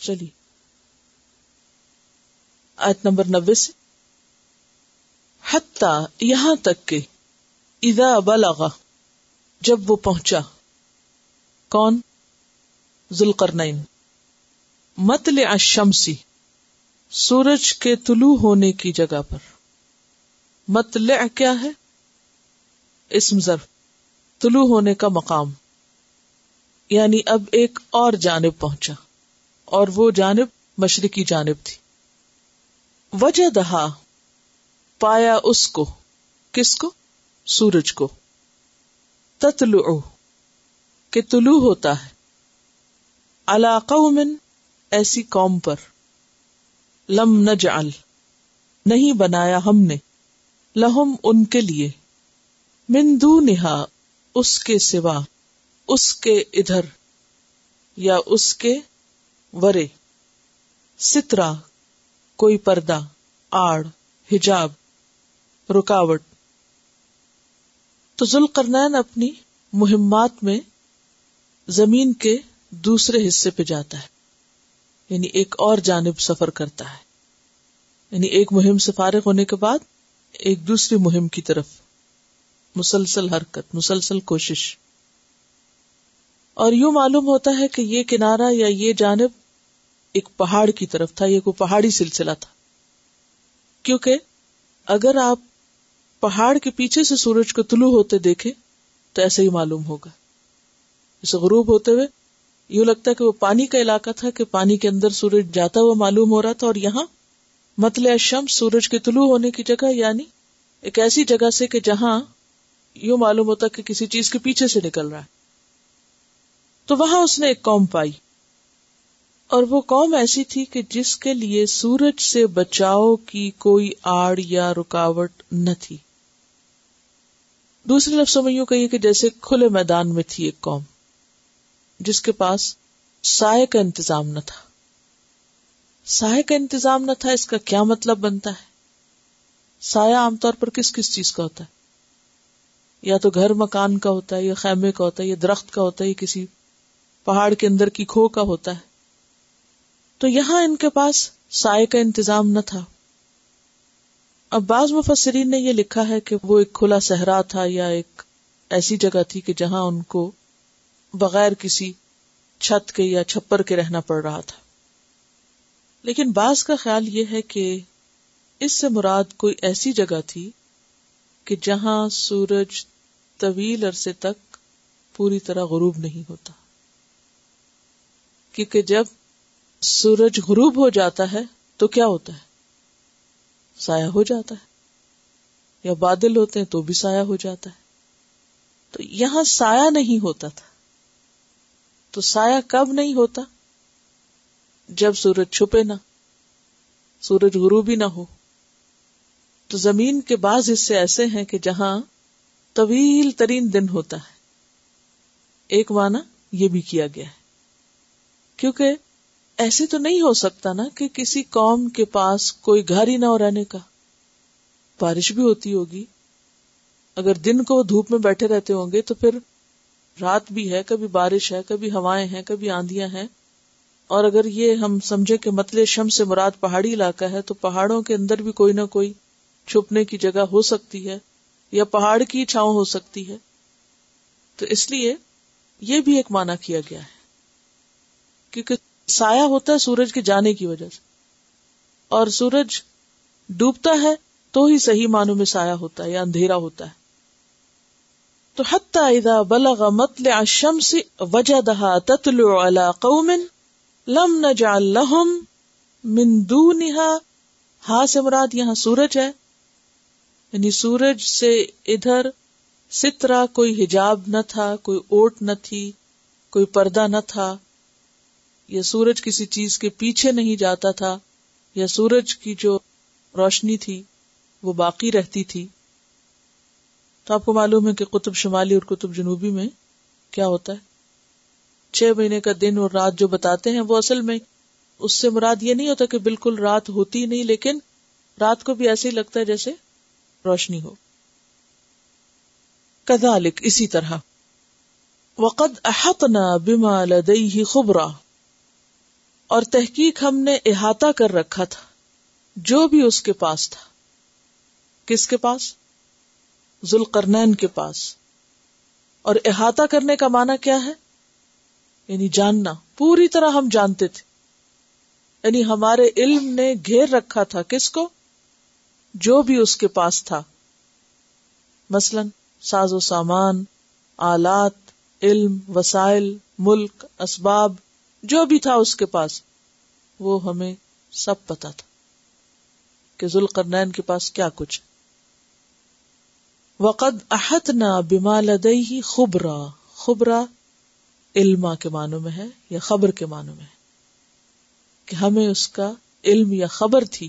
چلیے آیت نمبر 90 سے حتی یہاں تک کہ اذا بلغ جب وہ پہنچا کون ذوالقرنین مطلع الشمسی سورج کے طلوع ہونے کی جگہ پر. مطلع کیا ہے؟ اسم ظرف، طلوع ہونے کا مقام، یعنی اب ایک اور جانب پہنچا اور وہ جانب مشرقی جانب تھی. وجدہا پایا اس کو، کس کو؟ سورج کو. تطلع کہ طلوع ہوتا ہے، علی قوم ایسی قوم پر، لم نجعل نہیں بنایا ہم نے، لہم ان کے لیے، من دونہا اس کے سوا، اس کے ادھر یا اس کے ورے، سترا کوئی پردہ، آڑ، حجاب، رکاوٹ. تو ذوالقرنین اپنی مہمات میں زمین کے دوسرے حصے پہ جاتا ہے، یعنی ایک اور جانب سفر کرتا ہے، یعنی ایک مہم سے فارغ ہونے کے بعد ایک دوسری مہم کی طرف مسلسل حرکت، مسلسل کوشش. اور یوں معلوم ہوتا ہے کہ یہ کنارہ یا یہ جانب ایک پہاڑ کی طرف تھا، یہ کوئی پہاڑی سلسلہ تھا، کیونکہ اگر آپ پہاڑ کے پیچھے سے سورج کو طلوع ہوتے دیکھیں تو ایسے ہی معلوم ہوگا. جیسے غروب ہوتے ہوئے یوں لگتا ہے کہ وہ پانی کا علاقہ تھا کہ پانی کے اندر سورج جاتا ہوا معلوم ہو رہا تھا، اور یہاں مطلع الشمس سورج کے طلوع ہونے کی جگہ، یعنی ایک ایسی جگہ سے کہ جہاں یوں معلوم ہوتا کہ کسی چیز کے پیچھے سے نکل رہا ہے. تو وہاں اس نے ایک قوم پائی، اور وہ قوم ایسی تھی کہ جس کے لیے سورج سے بچاؤ کی کوئی آڑ یا رکاوٹ نہ تھی. دوسرے لفظوں میں یوں کہیے کہ جیسے کھلے میدان میں تھی ایک قوم جس کے پاس سائے کا انتظام نہ تھا. سائے کا انتظام نہ تھا، اس کا کیا مطلب بنتا ہے؟ سایہ عام طور پر کس کس چیز کا ہوتا ہے؟ یا تو گھر مکان کا ہوتا ہے، یا خیمے کا ہوتا ہے، یا درخت کا ہوتا ہے، یا کسی پہاڑ کے اندر کی کھو کا ہوتا ہے. تو یہاں ان کے پاس سائے کا انتظام نہ تھا. اب بعض مفسرین نے یہ لکھا ہے کہ وہ ایک کھلا صحرا تھا یا ایک ایسی جگہ تھی کہ جہاں ان کو بغیر کسی چھت کے یا چھپر کے رہنا پڑ رہا تھا. لیکن بعض کا خیال یہ ہے کہ اس سے مراد کوئی ایسی جگہ تھی کہ جہاں سورج طویل عرصے تک پوری طرح غروب نہیں ہوتا، کیونکہ جب سورج غروب ہو جاتا ہے تو کیا ہوتا ہے؟ سایہ ہو جاتا ہے، یا بادل ہوتے ہیں تو بھی سایہ ہو جاتا ہے. تو یہاں سایہ نہیں ہوتا تھا. تو سایہ کب نہیں ہوتا؟ جب سورج چھپے نہ، سورج غروبی نہ ہو. تو زمین کے بعض حصے ایسے ہیں کہ جہاں طویل ترین دن ہوتا ہے. ایک معنی یہ بھی کیا گیا ہے، کیونکہ ایسے تو نہیں ہو سکتا نا کہ کسی قوم کے پاس کوئی گھر ہی نہ ہو رہنے کا. بارش بھی ہوتی ہوگی، اگر دن کو دھوپ میں بیٹھے رہتے ہوں گے تو پھر رات بھی ہے، کبھی بارش ہے، کبھی ہوائیں ہیں، کبھی آندیاں ہیں. اور اگر یہ ہم سمجھے کہ مطلع شمس سے مراد پہاڑی علاقہ ہے تو پہاڑوں کے اندر بھی کوئی نہ کوئی چھپنے کی جگہ ہو سکتی ہے، یا پہاڑ کی چھاؤں ہو سکتی ہے. تو اس لیے یہ بھی ایک معنی کیا گیا ہے، کیونکہ سایہ ہوتا ہے سورج کے جانے کی وجہ سے، اور سورج ڈوبتا ہے تو ہی صحیح معنوں میں سایہ ہوتا ہے یا اندھیرا ہوتا ہے. تو حتی اذا بلغ مطلع الشمس وجدها تطلع على قوم لم نجعل لهم من دونها، ہاں سے مراد یہاں سورج ہے، یعنی سورج سے ادھر سترہ کوئی حجاب نہ تھا، کوئی اوٹ نہ تھی، کوئی پردہ نہ تھا، یا سورج کسی چیز کے پیچھے نہیں جاتا تھا، یا سورج کی جو روشنی تھی وہ باقی رہتی تھی. تو آپ کو معلوم ہے کہ قطب شمالی اور قطب جنوبی میں کیا ہوتا ہے، 6 مہینے کا دن اور رات جو بتاتے ہیں وہ اصل میں اس سے مراد یہ نہیں ہوتا کہ بالکل رات ہوتی نہیں، لیکن رات کو بھی ایسے ہی لگتا ہے جیسے روشنی ہو. کذالک اسی طرح، وقد احطنا بما لدیہ خبرا، اور تحقیق ہم نے احاطہ کر رکھا تھا جو بھی اس کے پاس تھا. کس کے پاس؟ ذوالقرنین کے پاس. اور احاطہ کرنے کا معنی کیا ہے؟ یعنی جاننا، پوری طرح ہم جانتے تھے. یعنی ہمارے علم نے گھیر رکھا تھا کس کو؟ جو بھی اس کے پاس تھا. مثلا ساز و سامان، آلات، علم، وسائل، ملک، اسباب، جو بھی تھا اس کے پاس وہ ہمیں سب پتا تھا کہ ذوالقرنین کے پاس کیا کچھ. وَقَدْ أَحَطْنَا بِمَا لَدَيْهِ خُبْرًا. خبرا علما کے معنوں میں ہے یا خبر کے معنوں میں ہے کہ ہمیں اس کا علم یا خبر تھی.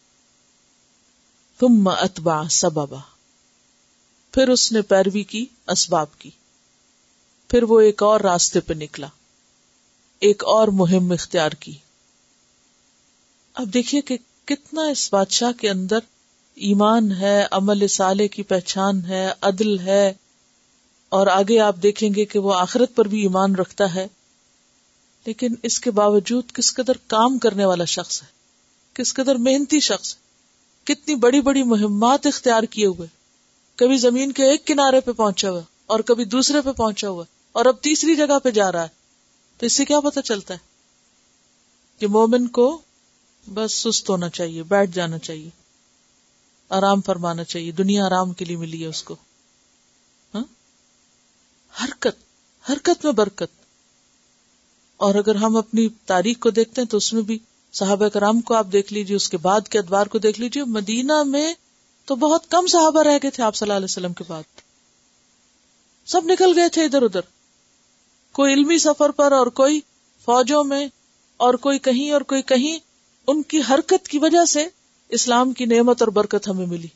ثم اتبع سببا، پھر اس نے پیروی کی اسباب کی، پھر وہ ایک اور راستے پہ نکلا، ایک اور مہم اختیار کی. اب دیکھیے کہ کتنا اس بادشاہ کے اندر ایمان ہے، عمل صالح کی پہچان ہے، عدل ہے، اور آگے آپ دیکھیں گے کہ وہ آخرت پر بھی ایمان رکھتا ہے. لیکن اس کے باوجود کس قدر کام کرنے والا شخص ہے، کس قدر محنتی شخص ہے، کتنی بڑی بڑی مہمات اختیار کیے ہوئے، کبھی زمین کے ایک کنارے پہ پہنچا ہوا اور کبھی دوسرے پہ پہنچا ہوا اور اب تیسری جگہ پہ جا رہا ہے. تو اس سے کیا پتہ چلتا ہے کہ مومن کو بس سست ہونا چاہیے، بیٹھ جانا چاہیے، آرام فرمانا چاہیے. دنیا آرام کے لیے ملی ہے اس کو. حرکت میں برکت. اور اگر ہم اپنی تاریخ کو دیکھتے ہیں تو اس میں بھی صحابہ کرام کو آپ دیکھ لیجیے، اس کے بعد کے ادوار کو دیکھ لیجیے. مدینہ میں تو بہت کم صحابہ رہ گئے تھے آپ صلی اللہ علیہ وسلم کے بعد، سب نکل گئے تھے ادھر ادھر، کوئی علمی سفر پر اور کوئی فوجوں میں اور کوئی کہیں اور کوئی کہیں. ان کی حرکت کی وجہ سے اسلام کی نعمت اور برکت ہمیں ملی.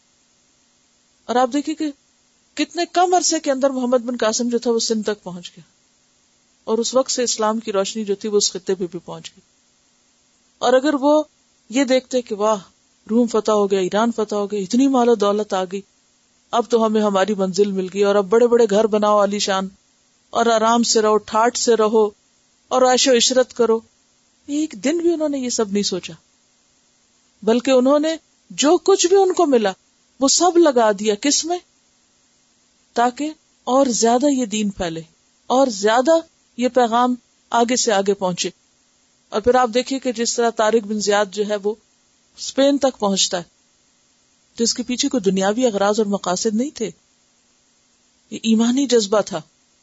اور آپ دیکھیں کہ کتنے کم عرصے کے اندر محمد بن قاسم جو تھا وہ سندھ تک پہنچ گیا، اور اس وقت سے اسلام کی روشنی جو تھی وہ اس خطے پہ بھی پہنچ گئی. اور اگر وہ یہ دیکھتے کہ واہ روم فتح ہو گیا، ایران فتح ہو گیا، اتنی مال و دولت آ گئی، اب تو ہمیں ہماری منزل مل گئی، اور اب بڑے بڑے گھر بناؤ عالی شان، اور آرام سے رہو، ٹھاٹ سے رہو، اور عیش و عشرت کرو. ایک دن بھی انہوں نے یہ سب نہیں سوچا، بلکہ انہوں نے جو کچھ بھی ان کو ملا وہ سب لگا دیا کس میں؟ تاکہ اور زیادہ یہ دین پھیلے، اور زیادہ یہ پیغام آگے سے آگے پہنچے. اور پھر آپ دیکھیے کہ جس طرح طارق بن زیاد جو ہے وہ اسپین تک پہنچتا ہے، جس کے پیچھے کوئی دنیاوی اغراض اور مقاصد نہیں تھے، یہ ایمانی جذبہ تھا.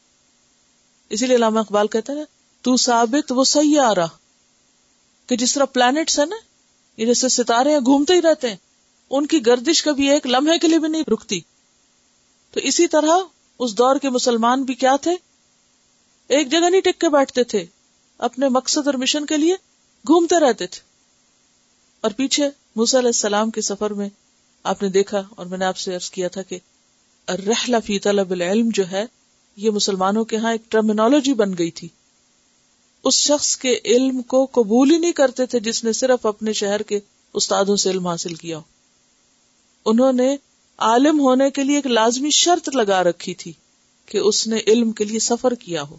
اسی لیے علامہ اقبال کہتے ہیں نا، تو ثابت وہ سیارہ، کہ جس طرح پلانٹس ہے نا، یہ جیسے ستارے ہیں گھومتے ہی رہتے ہیں، ان کی گردش کبھی ایک لمحے کے لیے بھی نہیں رکتی. تو اسی طرح اس دور کے مسلمان بھی کیا تھے؟ ایک جگہ نہیں ٹک کے بیٹھتے تھے، اپنے مقصد اور مشن کے لیے گھومتے رہتے تھے. اور پیچھے موسیٰ علیہ السلام کے سفر میں آپ نے دیکھا، اور میں نے آپ سے عرض کیا تھا کہ الرحلہ فی طلب العلم جو ہے یہ مسلمانوں کے ہاں ایک ٹرمینالوجی بن گئی تھی. اس شخص کے علم کو قبول ہی نہیں کرتے تھے جس نے صرف اپنے شہر کے استادوں سے علم حاصل کیا ہو. انہوں نے عالم ہونے کے لیے ایک لازمی شرط لگا رکھی تھی کہ اس نے علم کے لیے سفر کیا ہو،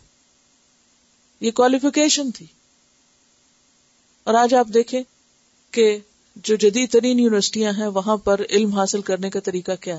یہ کوالیفیکیشن تھی. اور آج آپ دیکھیں کہ جو جدید ترین یونیورسٹیاں ہیں وہاں پر علم حاصل کرنے کا طریقہ کیا ہے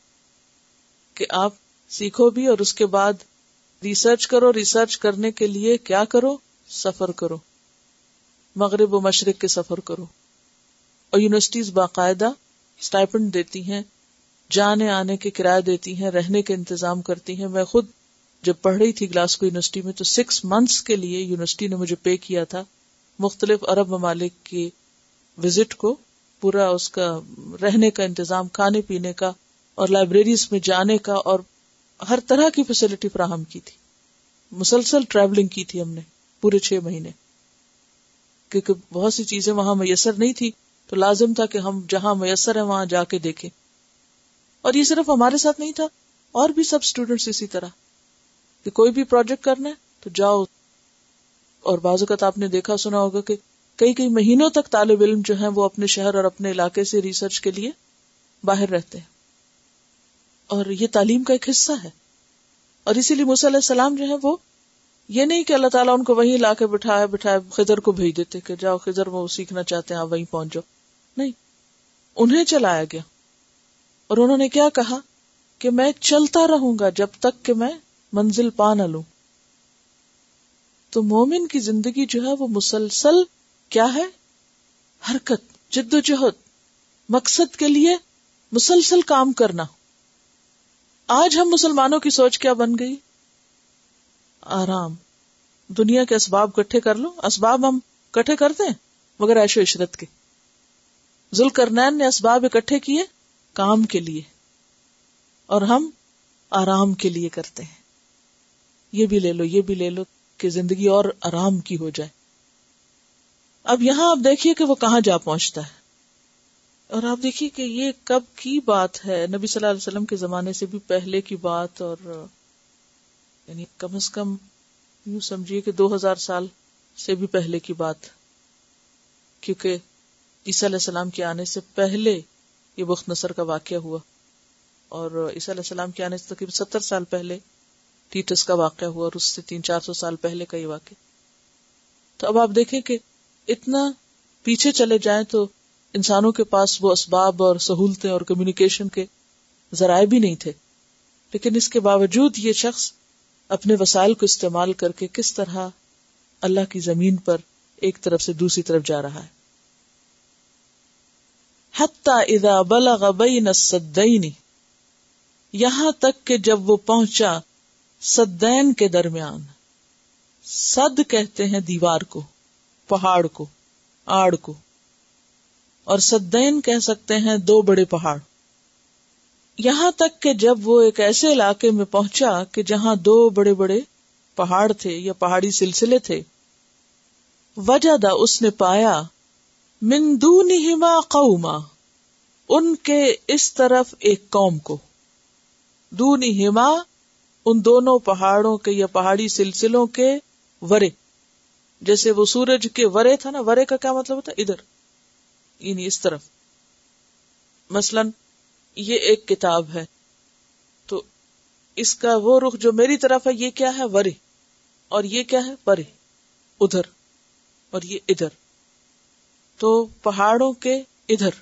کہ آپ سیکھو بھی اور اس کے بعد ریسرچ کرو، ریسرچ کرنے کے لیے کیا کرو؟ سفر کرو، مغرب و مشرق کے سفر کرو. اور یونیورسٹیز باقاعدہ اسٹائپنڈ دیتی ہیں، جانے آنے کے کرایہ دیتی ہیں، رہنے کے انتظام کرتی ہیں. میں خود جب پڑھ رہی تھی گلاسکو یونیورسٹی میں تو 6 months کے لیے یونیورسٹی نے مجھے پے کیا تھا مختلف عرب ممالک کی وزٹ کو، پورا اس کا رہنے کا انتظام، کھانے پینے کا، اور لائبریریز میں جانے کا، اور ہر طرح کی فیسلٹی فراہم کی تھی. مسلسل ٹریولنگ کی تھی ہم نے پورے 6 مہینے، کیونکہ بہت سی چیزیں وہاں میسر نہیں تھی تو لازم تھا کہ ہم جہاں میسر ہے وہاں جا کے دیکھیں. اور یہ صرف ہمارے ساتھ نہیں تھا، اور بھی سب اسٹوڈنٹس اسی طرح کہ کوئی بھی پروجیکٹ کرنا ہے تو جاؤ. اور بعض اوقات آپ نے دیکھا سنا ہوگا کہ کئی مہینوں تک طالب علم جو ہیں وہ اپنے شہر اور اپنے علاقے سے ریسرچ کے لیے باہر رہتے ہیں، اور یہ تعلیم کا ایک حصہ ہے. اور اسی لیے موسیٰ علیہ السلام جو ہے وہ یہ نہیں کہ اللہ تعالیٰ ان کو وہیں لا کے بٹھائے خضر کو بھیج دیتے کہ جاؤ خضر وہ سیکھنا چاہتے ہیں آپ وہیں پہنچ جاؤ. نہیں، انہیں چلایا گیا اور انہوں نے کیا کہا کہ میں چلتا رہوں گا جب تک کہ میں منزل پا نہ لوں. تو مومن کی زندگی جو ہے وہ مسلسل کیا ہے؟ حرکت، جد و جہد، مقصد کے لیے مسلسل کام کرنا. آج ہم مسلمانوں کی سوچ کیا بن گئی؟ آرام، دنیا کے اسباب اکٹھے کر لو. اسباب ہم اکٹھے کرتے ہیں مگر عیش و عشرت کے. ذوالقرنین نے اسباب اکٹھے کیے کام کے لیے اور ہم آرام کے لیے کرتے ہیں. یہ بھی لے لو، یہ بھی لے لو کہ زندگی اور آرام کی ہو جائے. اب یہاں آپ دیکھیے کہ وہ کہاں جا پہنچتا ہے. اور آپ دیکھیے کہ یہ کب کی بات ہے، نبی صلی اللہ علیہ وسلم کے زمانے سے بھی پہلے کی بات، اور یعنی کم از کم یوں سمجھیے کہ 2000 سال سے بھی پہلے کی بات، کیونکہ عیسیٰ علیہ السلام کے آنے سے پہلے یہ بخت نصر کا واقعہ ہوا، اور عیسیٰ علیہ السلام کے آنے سے تقریباً 70 سال پہلے ٹیٹس کا واقعہ ہوا، اور اس سے 300-400 سال پہلے کا یہ واقعہ. تو اب آپ دیکھیں کہ اتنا پیچھے چلے جائیں تو انسانوں کے پاس وہ اسباب اور سہولتیں اور کمیونیکیشن کے ذرائع بھی نہیں تھے، لیکن اس کے باوجود یہ شخص اپنے وسائل کو استعمال کر کے کس طرح اللہ کی زمین پر ایک طرف سے دوسری طرف جا رہا ہے. حتی اذا بلغ بین السدین، یہاں تک کہ جب وہ پہنچا سدین کے درمیان. سد کہتے ہیں دیوار کو، پہاڑ کو، آڑ کو، اور سدین کہہ سکتے ہیں دو بڑے پہاڑ. یہاں تک کہ جب وہ ایک ایسے علاقے میں پہنچا کہ جہاں دو بڑے بڑے پہاڑ تھے یا پہاڑی سلسلے تھے. وجد، اس نے پایا، من دونہما قوما، ان کے اس طرف ایک قوم کو. دونہما، ان دونوں پہاڑوں کے یا پہاڑی سلسلوں کے ورے. جیسے وہ سورج کے ورے تھا نا، ورے کا کیا مطلب ہوتا ہے؟ ادھر، یعنی اس طرف. مثلا یہ ایک کتاب ہے تو اس کا وہ رخ جو میری طرف ہے یہ کیا ہے؟ ورے. اور یہ کیا ہے؟ پرے، ادھر. اور یہ ادھر. تو پہاڑوں کے ادھر.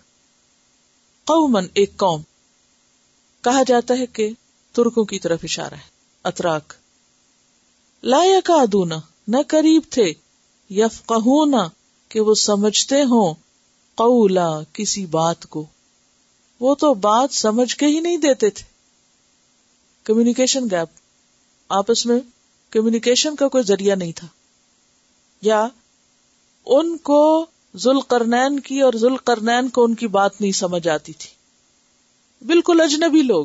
قومن، ایک قوم. کہا جاتا ہے کہ ترکوں کی طرف اشارہ ہے، اتراک. لا یکادون، نہ قریب تھے، یفقہون، کہ وہ سمجھتے ہوں، قولا، کسی بات کو. وہ تو بات سمجھ کے ہی نہیں دیتے تھے. کمیونیکیشن گیپ، آپس میں کمیونیکیشن کا کوئی ذریعہ نہیں تھا. یا ان کو ذوالقرنین کی اور ذوالقرنین کو ان کی بات نہیں سمجھ آتی تھی. بالکل اجنبی لوگ،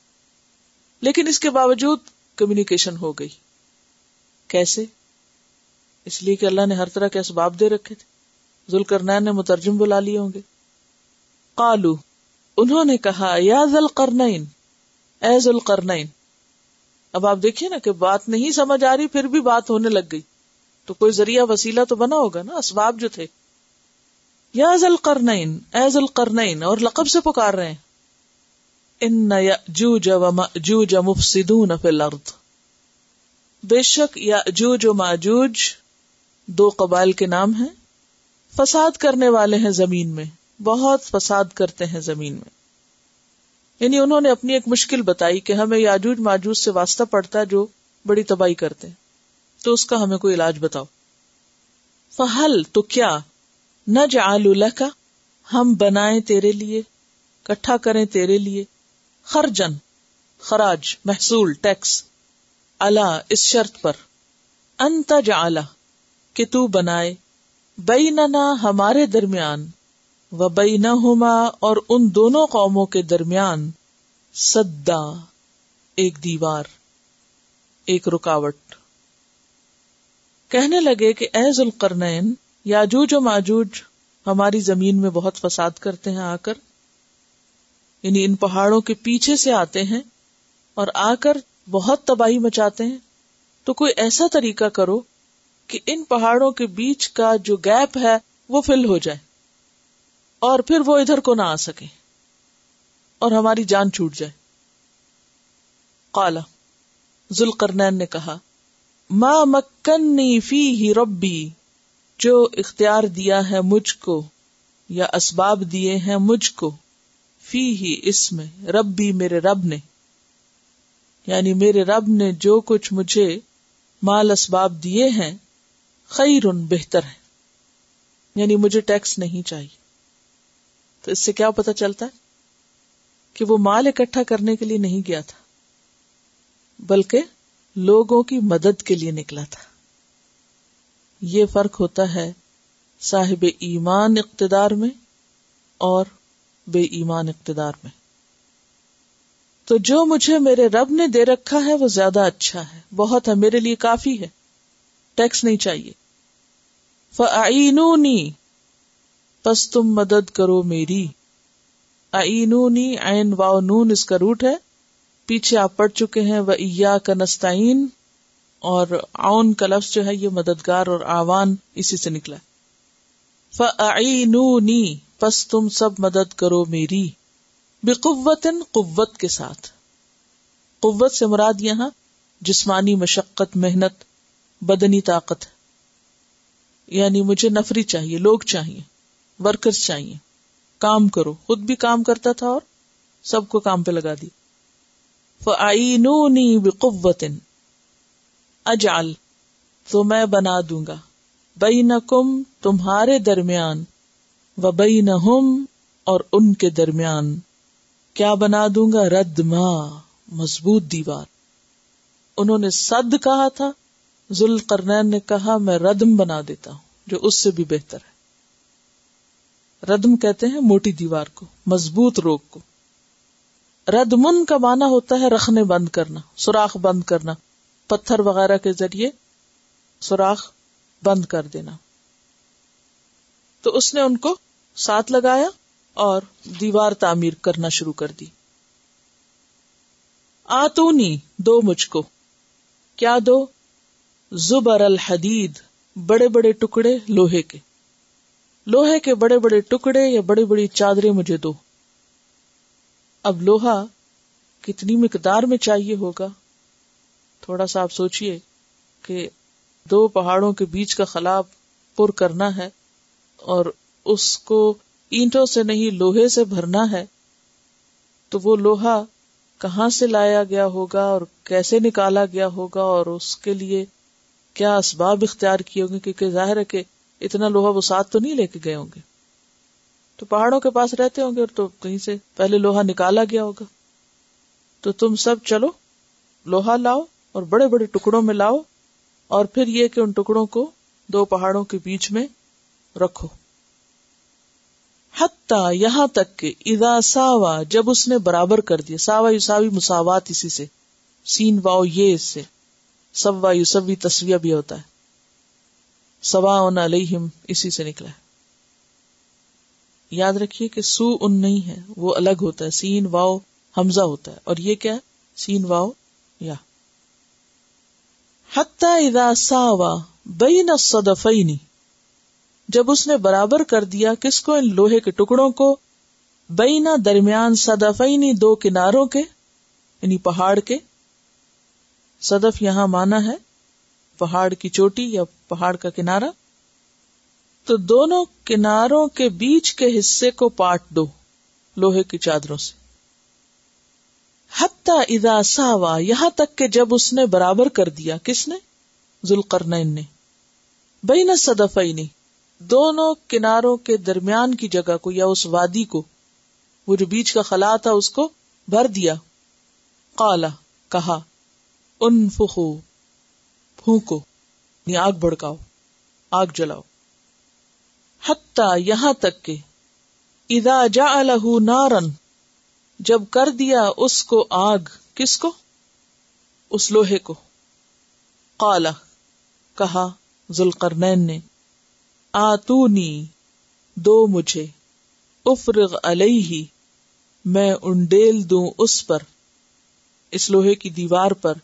لیکن اس کے باوجود کمیونیکیشن ہو گئی. کیسے؟ اس لیے کہ اللہ نے ہر طرح کے اسباب دے رکھے تھے. ذوالقرنین نے مترجم بلا لیے ہوں گے. قالو، انہوں نے کہا، یا ذوالقرنین، اے ذوالقرنین. اب آپ دیکھیے نا کہ بات نہیں سمجھ آ رہی پھر بھی بات ہونے لگ گئی، تو کوئی ذریعہ وسیلہ تو بنا ہوگا نا، اسباب جو تھے. یا ذوالقرنین، اے ذوالقرنین، اور لقب سے پکار رہے ہیں. ان یأجوج ومأجوج مفسدون فی الارض، بے شک یأجوج و ماجوج دو قبائل کے نام ہیں، فساد کرنے والے ہیں زمین میں، بہت فساد کرتے ہیں زمین میں. یعنی انہوں نے اپنی ایک مشکل بتائی کہ ہمیں یاجوج ماجوج سے واسطہ پڑتا ہے جو بڑی تباہی کرتے ہیں، تو اس کا ہمیں کوئی علاج بتاؤ. فہل، تو کیا، نجعل لک، ہم بنائیں تیرے لیے، اکٹھا کریں تیرے لیے، خرجن، خراج، محصول، ٹیکس، علا، اس شرط پر، ان تجعل، کہ تو بنائے، بیننا، ہمارے درمیان، و بینہما، اور ان دونوں قوموں کے درمیان، سدا، ایک دیوار، ایک رکاوٹ. کہنے لگے کہ اے ذوالقرنین، یاجوج و ماجوج ہماری زمین میں بہت فساد کرتے ہیں آ کر، یعنی ان پہاڑوں کے پیچھے سے آتے ہیں اور آ کر بہت تباہی مچاتے ہیں. تو کوئی ایسا طریقہ کرو کہ ان پہاڑوں کے بیچ کا جو گیپ ہے وہ فل ہو جائے اور پھر وہ ادھر کو نہ آ سکے اور ہماری جان چھوٹ جائے. قال، ذوالقرنین نے کہا، ما مکنی فیہ ربی، جو اختیار دیا ہے مجھ کو یا اسباب دیے ہیں مجھ کو، فیہ اس میں، ربی میرے رب نے، یعنی میرے رب نے جو کچھ مجھے مال اسباب دیے ہیں، خیر بہتر ہے، یعنی مجھے ٹیکس نہیں چاہیے. تو اس سے کیا پتہ چلتا ہے کہ وہ مال اکٹھا کرنے کے لیے نہیں گیا تھا بلکہ لوگوں کی مدد کے لیے نکلا تھا. یہ فرق ہوتا ہے صاحب ایمان اقتدار میں اور بے ایمان اقتدار میں. تو جو مجھے میرے رب نے دے رکھا ہے وہ زیادہ اچھا ہے، بہت ہے، میرے لیے کافی ہے، ٹیکس نہیں چاہیے. فَأَعِینُونِی، پس تم مدد کرو میری. اعینونی، عین واو نون اس کا روٹ ہے، پیچھے آپ پڑھ چکے ہیں وَإِيَّاكَ نَسْتَعِينُ، اور عون کا لفظ جو ہے یہ مددگار اور آوان اسی سے نکلا. فَأَعِینُونِی، پس تم سب مدد کرو میری. بِقُوَّةٍ، قوت کے ساتھ. قوت سے مراد یہاں جسمانی مشقت، محنت، بدنی طاقت، یعنی مجھے نفری چاہیے، لوگ چاہیے، ورکرز چاہیے، کام کرو. خود بھی کام کرتا تھا اور سب کو کام پہ لگا دی. فَأَعِینُونِی بِقُوَّةٍ، اجعل، تو میں بنا دوں گا، بینکم، تمہارے درمیان، وبینہم، اور ان کے درمیان، کیا بنا دوں گا، ردما، مضبوط دیوار. انہوں نے صد کہا تھا، ذوالقرنین نے کہا میں ردم بنا دیتا ہوں جو اس سے بھی بہتر ہے. ردم کہتے ہیں موٹی دیوار کو، مضبوط روک کو. ردمن کا معنی ہوتا ہے رخنے بند کرنا، سوراخ بند کرنا، پتھر وغیرہ کے ذریعے سوراخ بند کر دینا. تو اس نے ان کو ساتھ لگایا اور دیوار تعمیر کرنا شروع کر دی. آتونی، دو مجھ کو، کیا دو، زبر الحدید، بڑے بڑے ٹکڑے لوہے کے، لوہے کے بڑے بڑے ٹکڑے یا بڑی بڑی چادریں مجھے دو. اب لوہا کتنی مقدار میں چاہیے ہوگا، تھوڑا سا آپ سوچئے کہ دو پہاڑوں کے بیچ کا خلا پر کرنا ہے اور اس کو اینٹوں سے نہیں لوہے سے بھرنا ہے، تو وہ لوہا کہاں سے لایا گیا ہوگا اور کیسے نکالا گیا ہوگا اور اس کے لیے کیا اسباب اختیار کیے ہوں گے، کیونکہ ظاہر ہے کہ اتنا لوہا وہ ساتھ تو نہیں لے کے گئے ہوں گے. تو پہاڑوں کے پاس رہتے ہوں گے اور تو کہیں سے پہلے لوہا نکالا گیا ہوگا. تو تم سب چلو لوہا لاؤ اور بڑے بڑے ٹکڑوں میں لاؤ، اور پھر یہ کہ ان ٹکڑوں کو دو پہاڑوں کے بیچ میں رکھو. حتیٰ، یہاں تک کہ اذا ساوا، جب اس نے برابر کر دیا. ساوا یساوی مساوات، اسی سے سین واو یہ، اس سے سوا یسوی تسویہ بھی ہوتا ہے، سواء علیہم اسی سے نکلا ہے. یاد رکھیے کہ سو ان نہیں ہے، وہ الگ ہوتا ہے، سین واو حمزہ ہوتا ہے، اور یہ کیا ہے، سین واو یا. حتیٰ اذا ساوا بین الصدفین، جب اس نے برابر کر دیا کس کو، ان لوہے کے ٹکڑوں کو، بینا درمیان، صدفین دو کناروں کے، یعنی پہاڑ کے. صدف یہاں مانا ہے پہاڑ کی چوٹی یا پہاڑ کا کنارہ. تو دونوں کناروں کے بیچ کے حصے کو پاٹ دو لوہے کی چادروں سے. حتی اذا ساوا، یہاں تک کہ جب اس نے برابر کر دیا، کس نے، ذوالقرنین نے، بین الصدفین دونوں کناروں کے درمیان کی جگہ کو یا اس وادی کو، وہ جو بیچ کا خلا تھا اس کو بھر دیا. قال، کہا، انفخوا، پھونکو، یعنی آگ بھڑکاؤ، آگ جلاؤ. حتی، یہاں تک کہ اذا جعلہ نارا، جب کر دیا اس کو آگ، کس کو، اس لوہے کو. قال، کہا ذوالقرنین نے، آتونی، دو مجھے، افرغ علیہ، میں انڈیل دوں اس پر، اس لوہے کی دیوار پر.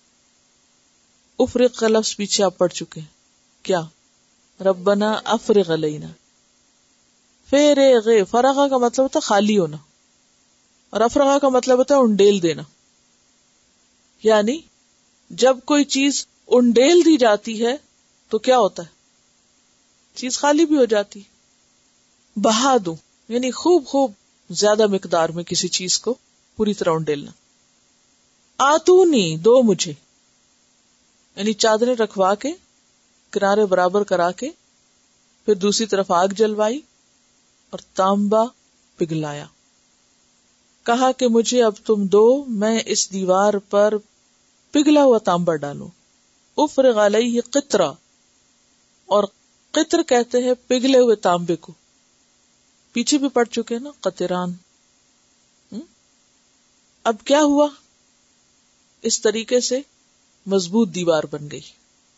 افرغ کا لفظ پیچھے آپ پڑھ چکے ہیں، کیا، ربنا افرغ علینا. فیرغ، فرغ کا مطلب ہوتا خالی ہونا، اور افرغ کا مطلب ہوتا ہے انڈیل دینا. یعنی جب کوئی چیز انڈیل دی جاتی ہے تو کیا ہوتا ہے؟ چیز خالی بھی ہو جاتی. بہا دوں یعنی خوب خوب زیادہ مقدار میں کسی چیز کو پوری طرح انڈیلنا. آتونی دو مجھے یعنی چادریں رکھوا کے کنارے برابر کرا کے پھر دوسری طرف آگ جلوائی اور تانبا پگھلایا. کہا کہ مجھے اب تم دو، میں اس دیوار پر پگھلا ہوا تانبا ڈالوں. افرغ علیہ قطرہ، اور قطر کہتے ہیں پگھلے ہوئے تانبے کو. پیچھے بھی پڑھ چکے نا قطران. اب کیا ہوا؟ اس طریقے سے مضبوط دیوار بن گئی.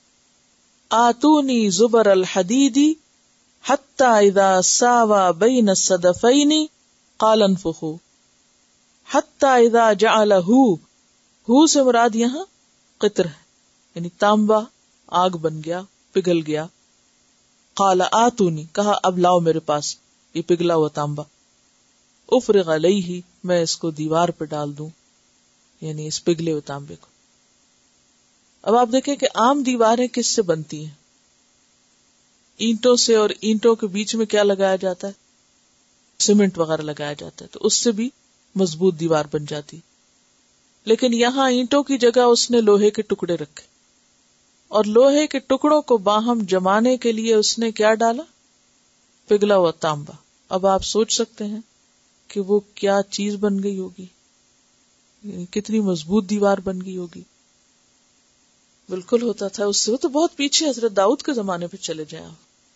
آتونی زبر الحدید حتی اذا ساوا بین الصدفین قال انفخوا حتی اذا جعلہ، ہو سے مراد یہاں قطر ہے یعنی تانبا آگ بن گیا، پگھل گیا. قال آتونی، کہا اب لاؤ میرے پاس یہ پگھلا ہوا تانبا. افرغ علیہ، میں اس کو دیوار پہ ڈال دوں یعنی اس پگھلے ہوئے تانبے کو. اب آپ دیکھیں کہ عام دیواریں کس سے بنتی ہیں؟ اینٹوں سے، اور اینٹوں کے بیچ میں کیا لگایا جاتا ہے؟ سیمنٹ وغیرہ لگایا جاتا ہے، تو اس سے بھی مضبوط دیوار بن جاتی. لیکن یہاں اینٹوں کی جگہ اس نے لوہے کے ٹکڑے رکھے، اور لوہے کے ٹکڑوں کو باہم جمانے کے لیے اس نے کیا ڈالا؟ پگھلا ہوا تانبا. اب آپ سوچ سکتے ہیں کہ وہ کیا چیز بن گئی ہوگی، کتنی مضبوط دیوار بن گئی ہوگی. بالکل ہوتا تھا اس سے، وہ تو بہت پیچھے حضرت داؤد کے زمانے پہ چلے جائیں.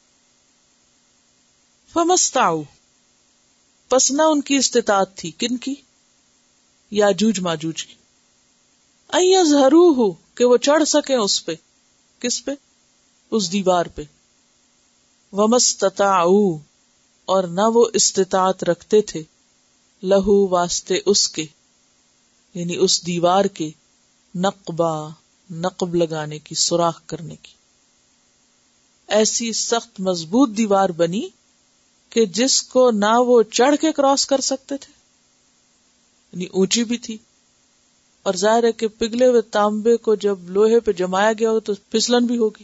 فمستعوا، پس نہ ان کی استطاعت تھی. کن کی؟ یاجوج ماجوج کی. ان یظہروہ، کہ وہ چڑھ سکیں اس پہ. کس پہ؟ اس دیوار پہ. ومستطاعوا، اور نہ وہ استطاعت رکھتے تھے، لہو واسطے اس کے یعنی اس دیوار کے، نقبا نقب لگانے کی، سوراخ کرنے کی. ایسی سخت مضبوط دیوار بنی کہ جس کو نہ وہ چڑھ کے کراس کر سکتے تھے، یعنی اونچی بھی تھی، اور ظاہر ہے کہ پگھلے ہوئے تانبے کو جب لوہے پہ جمایا گیا ہو تو پھسلن بھی ہوگی.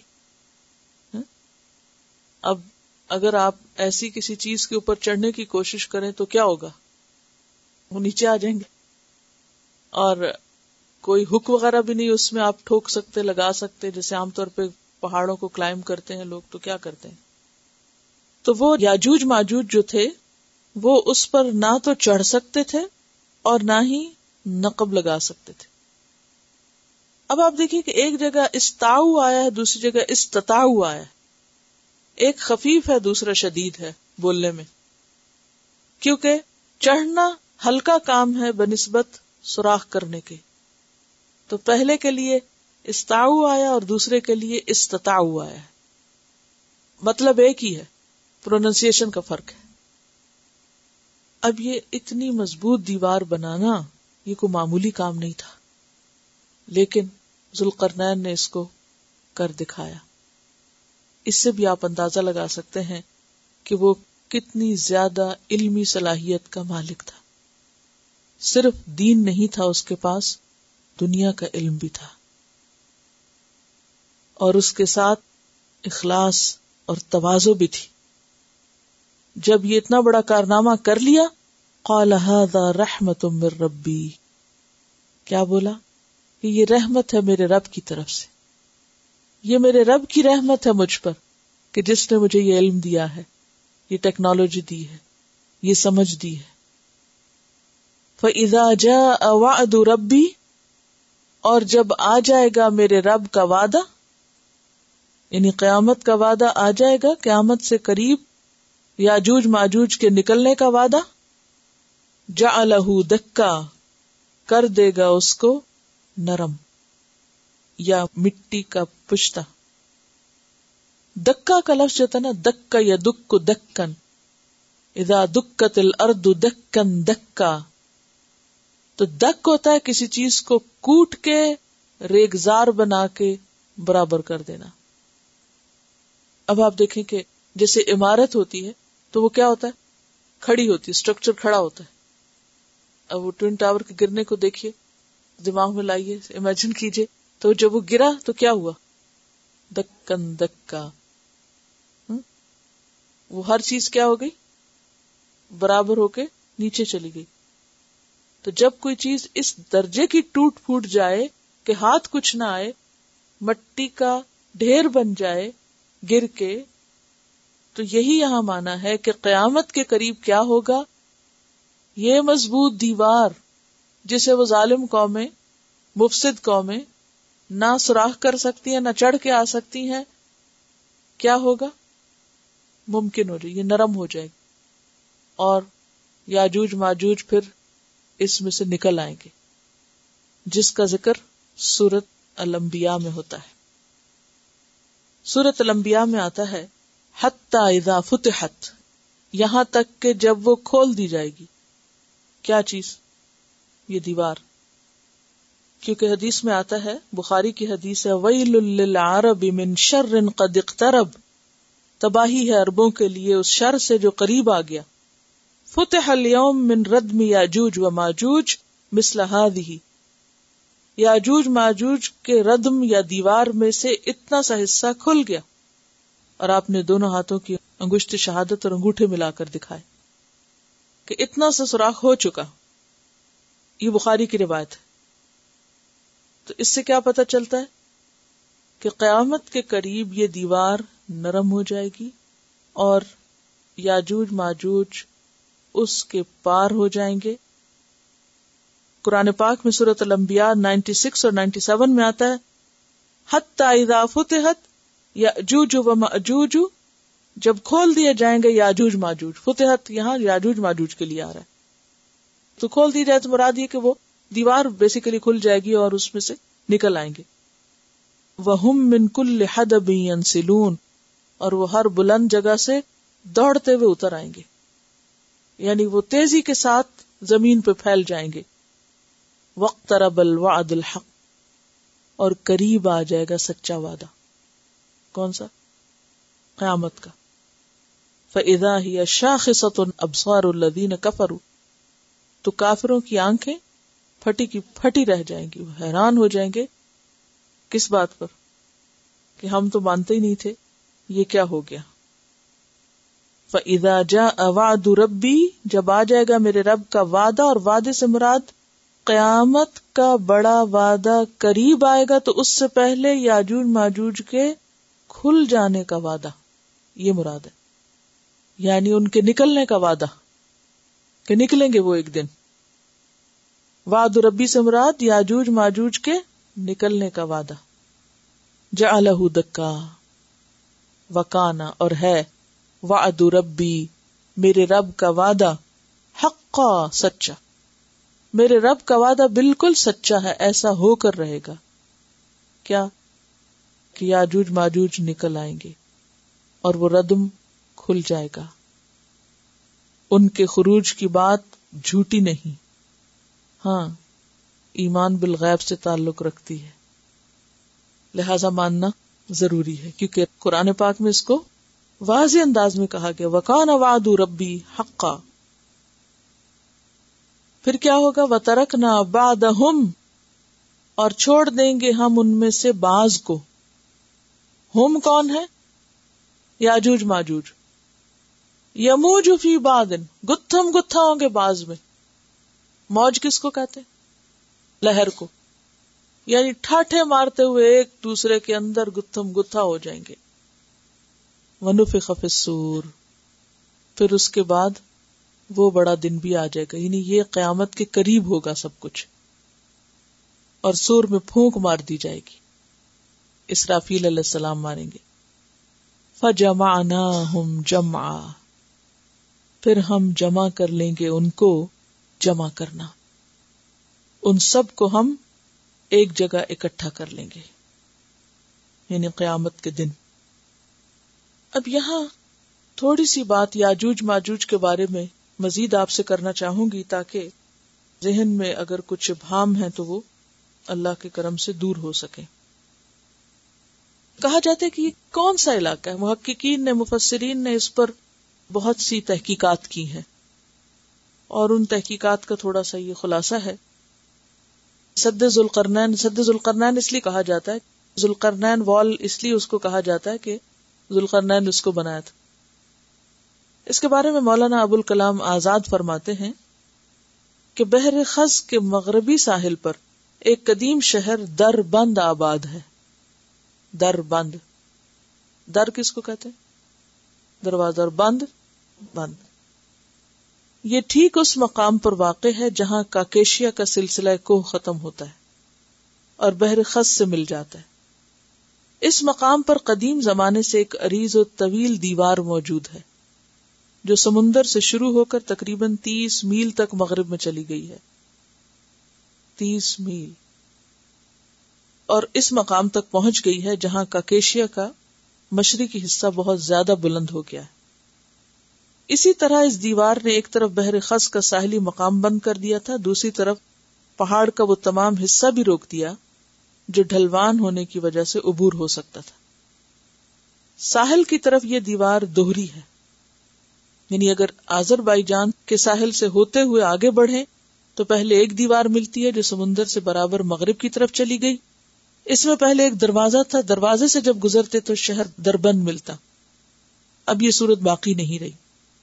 اب اگر آپ ایسی کسی چیز کے اوپر چڑھنے کی کوشش کریں تو کیا ہوگا؟ وہ نیچے آ جائیں گے، اور کوئی ہک وغیرہ بھی نہیں اس میں آپ ٹھوک سکتے، لگا سکتے، جیسے عام طور پہ پہاڑوں کو کلائم کرتے ہیں لوگ تو کیا کرتے ہیں. تو وہ یاجوج ماجوج جو تھے وہ اس پر نہ تو چڑھ سکتے تھے اور نہ ہی نقب لگا سکتے تھے. اب آپ دیکھیے کہ ایک جگہ استاؤ آیا ہے، دوسری جگہ استطاؤ آیا ہے. ایک خفیف ہے، دوسرا شدید ہے بولنے میں، کیونکہ چڑھنا ہلکا کام ہے بنسبت سوراخ کرنے کے. تو پہلے کے لیے استاؤ آیا اور دوسرے کے لیے استطاؤ آیا. مطلب ایک ہی ہے، پروننسیشن کا فرق ہے. اب یہ اتنی مضبوط دیوار بنانا یہ کوئی معمولی کام نہیں تھا، لیکن ذوالقرنین نے اس کو کر دکھایا. اس سے بھی آپ اندازہ لگا سکتے ہیں کہ وہ کتنی زیادہ علمی صلاحیت کا مالک تھا. صرف دین نہیں تھا اس کے پاس، دنیا کا علم بھی تھا، اور اس کے ساتھ اخلاص اور تواضع بھی تھی. جب یہ اتنا بڑا کارنامہ کر لیا، قال ھذا رحمت من ربی، کیا بولا؟ کہ یہ رحمت ہے میرے رب کی طرف سے، یہ میرے رب کی رحمت ہے مجھ پر کہ جس نے مجھے یہ علم دیا ہے، یہ ٹیکنالوجی دی ہے، یہ سمجھ دی ہے. فَإِذَا جَاءَ وَعْدُ رَبِّي، اور جب آ جائے گا میرے رب کا وعدہ، یعنی قیامت کا وعدہ آ جائے گا، قیامت سے قریب یاجوج ماجوج کے نکلنے کا وعدہ، جَعَلَهُ دَكَّا، کر دے گا اس کو نرم یا مٹی کا پشتہ. دکا کا لفظ جو تھا نا، دکا یا دک دکن، اذا دکت الارض دکن دکا، تو دک ہوتا ہے کسی چیز کو کوٹ کے ریگزار بنا کے برابر کر دینا. اب آپ دیکھیں کہ جیسے عمارت ہوتی ہے تو وہ کیا ہوتا ہے؟ کھڑی ہوتی ہے، اسٹرکچر کھڑا ہوتا ہے. اب وہ ٹوین ٹاور کے گرنے کو دیکھیے، دماغ میں لائیے، امیجن کیجئے تو جب وہ گرا تو کیا ہوا؟ دکن دکا. وہ ہر چیز کیا ہو گئی؟ برابر ہو کے نیچے چلی گئی. تو جب کوئی چیز اس درجے کی ٹوٹ پھوٹ جائے کہ ہاتھ کچھ نہ آئے، مٹی کا ڈھیر بن جائے گر کے، تو یہی یہاں مانا ہے کہ قیامت کے قریب کیا ہوگا؟ یہ مضبوط دیوار جسے وہ ظالم قومیں، مفسد قومیں نہ سوراخ کر سکتی ہیں، نہ چڑھ کے آ سکتی ہیں، کیا ہوگا؟ ممکن ہو جائے، یہ نرم ہو جائے گی، اور یاجوج ماجوج پھر اس میں سے نکل آئیں گے، جس کا ذکر سورۃ الانبیاء میں ہوتا ہے. سورۃ الانبیاء میں آتا ہے حتی اذا فتحت، یہاں تک کہ جب وہ کھول دی جائے گی. کیا چیز؟ یہ دیوار. کیونکہ حدیث میں آتا ہے، بخاری کی حدیث ہے، ویل للعرب من شر قد اقترب، تباہی ہے عربوں کے لیے اس شر سے جو قریب آ گیا. فتح اليوم من ردم یاجوج و ماجوج مثل هذه، یاجوج ماجوج کے ردم یا دیوار میں سے اتنا سا حصہ کھل گیا. اور آپ نے دونوں ہاتھوں کی انگشت شہادت اور انگوٹھے ملا کر دکھائے کہ اتنا سا سوراخ ہو چکا. یہ بخاری کی روایت ہے. تو اس سے کیا پتہ چلتا ہے کہ قیامت کے قریب یہ دیوار نرم ہو جائے گی اور یاجوج ماجوج اس کے پار ہو جائیں گے. قرآن پاک میں سورۃ الانبیاء 96 اور 97 میں آتا ہے حتی اذا فتحت یاجوج و ماجوج، جب کھول دیے جائیں گے یاجوج ماجوج. فتحت یہاں یاجوج ماجوج کے لیے آ رہا ہے. تو کھول دی جائے تو مراد یہ کہ وہ دیوار بیسیکلی کھل جائے گی اور اس میں سے نکل آئیں گے. وَهُمْ مِنْ كُلِّ حَدَبٍ يَنْسِلُونَ، اور وہ ہر بلند جگہ سے دوڑتے ہوئے اتر آئیں گے، یعنی وہ تیزی کے ساتھ زمین پہ پھیل جائیں گے. وَاقْتَرَبَ الْوَعْدُ الْحَقُّ، اور قریب آ جائے گا سچا وعدہ. کون سا؟ قیامت کا. فَإِذَا هِيَ شَاخِصَةٌ أَبْصَارُ الَّذِينَ كَفَرُوا، تو کافروں کی آنکھیں پھٹی کی پھٹی رہ جائیں گی. وہ حیران ہو جائیں گے. کس بات پر؟ کہ ہم تو مانتے ہی نہیں تھے، یہ کیا ہو گیا. فَإِذَا جَاءَ وَعْدُ رَبِّي، جب آ جائے گا میرے رب کا وعدہ، اور وعدے سے مراد قیامت کا بڑا وعدہ قریب آئے گا، تو اس سے پہلے یاجوج ماجوج کے کھل جانے کا وعدہ، یہ مراد ہے. یعنی ان کے نکلنے کا وعدہ کہ نکلیں گے وہ ایک دن. وعد ربی سے مراد یاجوج ماجوج کے نکلنے کا وعدہ. جعلہ دکا، وکانا، اور ہے، وعد ربی، میرے رب کا وعدہ، حقا، سچا. میرے رب کا وعدہ بالکل سچا ہے، ایسا ہو کر رہے گا. کیا؟ کہ یاجوج ماجوج نکل آئیں گے اور وہ ردم کھل جائے گا. ان کے خروج کی بات جھوٹی نہیں، ہاں ایمان بالغیب سے تعلق رکھتی ہے، لہذا ماننا ضروری ہے، کیونکہ قرآن پاک میں اس کو واضح انداز میں کہا گیا وَكَانَ وَعْدُ رَبِّي حَقًّا. پھر کیا ہوگا؟ وَتَرَكْنَا بَعْدَهُمْ، اور چھوڑ دیں گے ہم ان میں سے بعض کو. ہم کون ہے؟ یاجوج ماجوج. یموج فی بعض، گتھم گتھا ہوں گے بعض میں. موج کس کو کہتے ہیں؟ لہر کو. یعنی ٹھاٹھے مارتے ہوئے ایک دوسرے کے اندر گتھم گتھا ہو جائیں گے. وَنُفِخَ فِي الصُّورِ، پھر اس کے بعد وہ بڑا دن بھی آ جائے گا، یعنی یہ قیامت کے قریب ہوگا سب کچھ. اور سور میں پھونک مار دی جائے گی، اسرافیل علیہ السلام ماریں گے. فَجَمَعْنَاهُمْ جَمْعًا، پھر ہم جمع کر لیں گے ان کو جمع کرنا. ان سب کو ہم ایک جگہ اکٹھا کر لیں گے، یعنی قیامت کے دن. اب یہاں تھوڑی سی بات یاجوج ماجوج کے بارے میں مزید آپ سے کرنا چاہوں گی، تاکہ ذہن میں اگر کچھ ابہام ہے تو وہ اللہ کے کرم سے دور ہو سکے. کہا جاتا ہے کہ یہ کون سا علاقہ ہے؟ محققین نے، مفسرین نے اس پر بہت سی تحقیقات کی ہیں، اور ان تحقیقات کا تھوڑا سا یہ خلاصہ ہے سد ذوالقرنین اس لیے کہا جاتا ہے، ذوالقرنین وال اس لیے اس کو کہا جاتا ہے کہ ذوالقرنین اس کو بنایا تھا. اس کے بارے میں مولانا ابو الکلام آزاد فرماتے ہیں کہ بحر خز کے مغربی ساحل پر ایک قدیم شہر دربند آباد ہے. دربند، در کس کو کہتے ہیں؟ دروازہ، اور بند بند. یہ ٹھیک اس مقام پر واقع ہے جہاں کاکیشیا کا سلسلہ کوہ ختم ہوتا ہے اور بحر خز سے مل جاتا ہے. اس مقام پر قدیم زمانے سے ایک عریض و طویل دیوار موجود ہے جو سمندر سے شروع ہو کر تقریباً 30 میل تک مغرب میں چلی گئی ہے. 30 میل، اور اس مقام تک پہنچ گئی ہے جہاں کاکیشیا کا مشرقی حصہ بہت زیادہ بلند ہو گیا ہے. اسی طرح اس دیوار نے ایک طرف بحر خز کا ساحلی مقام بند کر دیا تھا، دوسری طرف پہاڑ کا وہ تمام حصہ بھی روک دیا جو ڈھلوان ہونے کی وجہ سے عبور ہو سکتا تھا. ساحل کی طرف یہ دیوار دوہری ہے، یعنی اگر آذربائیجان کے ساحل سے ہوتے ہوئے آگے بڑھیں تو پہلے ایک دیوار ملتی ہے جو سمندر سے برابر مغرب کی طرف چلی گئی. اس میں پہلے ایک دروازہ تھا، دروازے سے جب گزرتے تو شہر دربند ملتا. اب یہ صورت باقی نہیں رہی.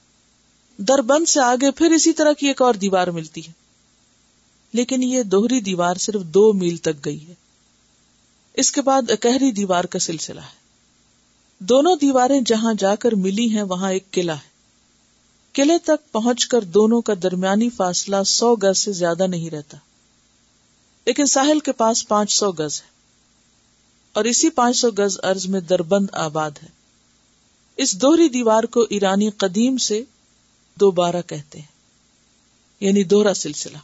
دربند سے آگے پھر اسی طرح کی ایک اور دیوار ملتی ہے، لیکن یہ دوہری دیوار صرف 2 میل تک گئی ہے. اس کے بعد اکہری دیوار کا سلسلہ ہے. دونوں دیواریں جہاں جا کر ملی ہیں وہاں ایک قلعہ ہے. قلعے تک پہنچ کر دونوں کا درمیانی فاصلہ 100 گز سے زیادہ نہیں رہتا، لیکن ساحل کے پاس 500 گز ہے، اور اسی 500 گز عرض میں دربند آباد ہے. اس دوہری دیوار کو ایرانی قدیم سے دوبارہ کہتے ہیں، یعنی دوہرا سلسلہ.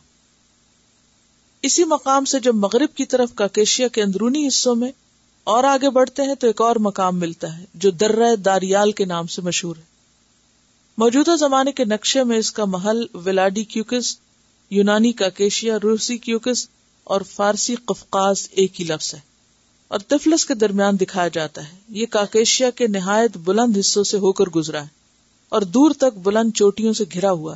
اسی مقام سے جب مغرب کی طرف کاکیشیا کے اندرونی حصوں میں اور آگے بڑھتے ہیں تو ایک اور مقام ملتا ہے جو درہ داریال کے نام سے مشہور ہے. موجودہ زمانے کے نقشے میں اس کا محل ولاڈی کیوکس، یونانی کاکیشیا، روسی کیوکس اور فارسی قفقاز ایک ہی لفظ ہے، اور طفلس کے درمیان دکھایا جاتا ہے. یہ کاکیشیا کے نہایت بلند حصوں سے ہو کر گزرا ہے اور دور تک بلند چوٹیوں سے گھرا ہوا ہے.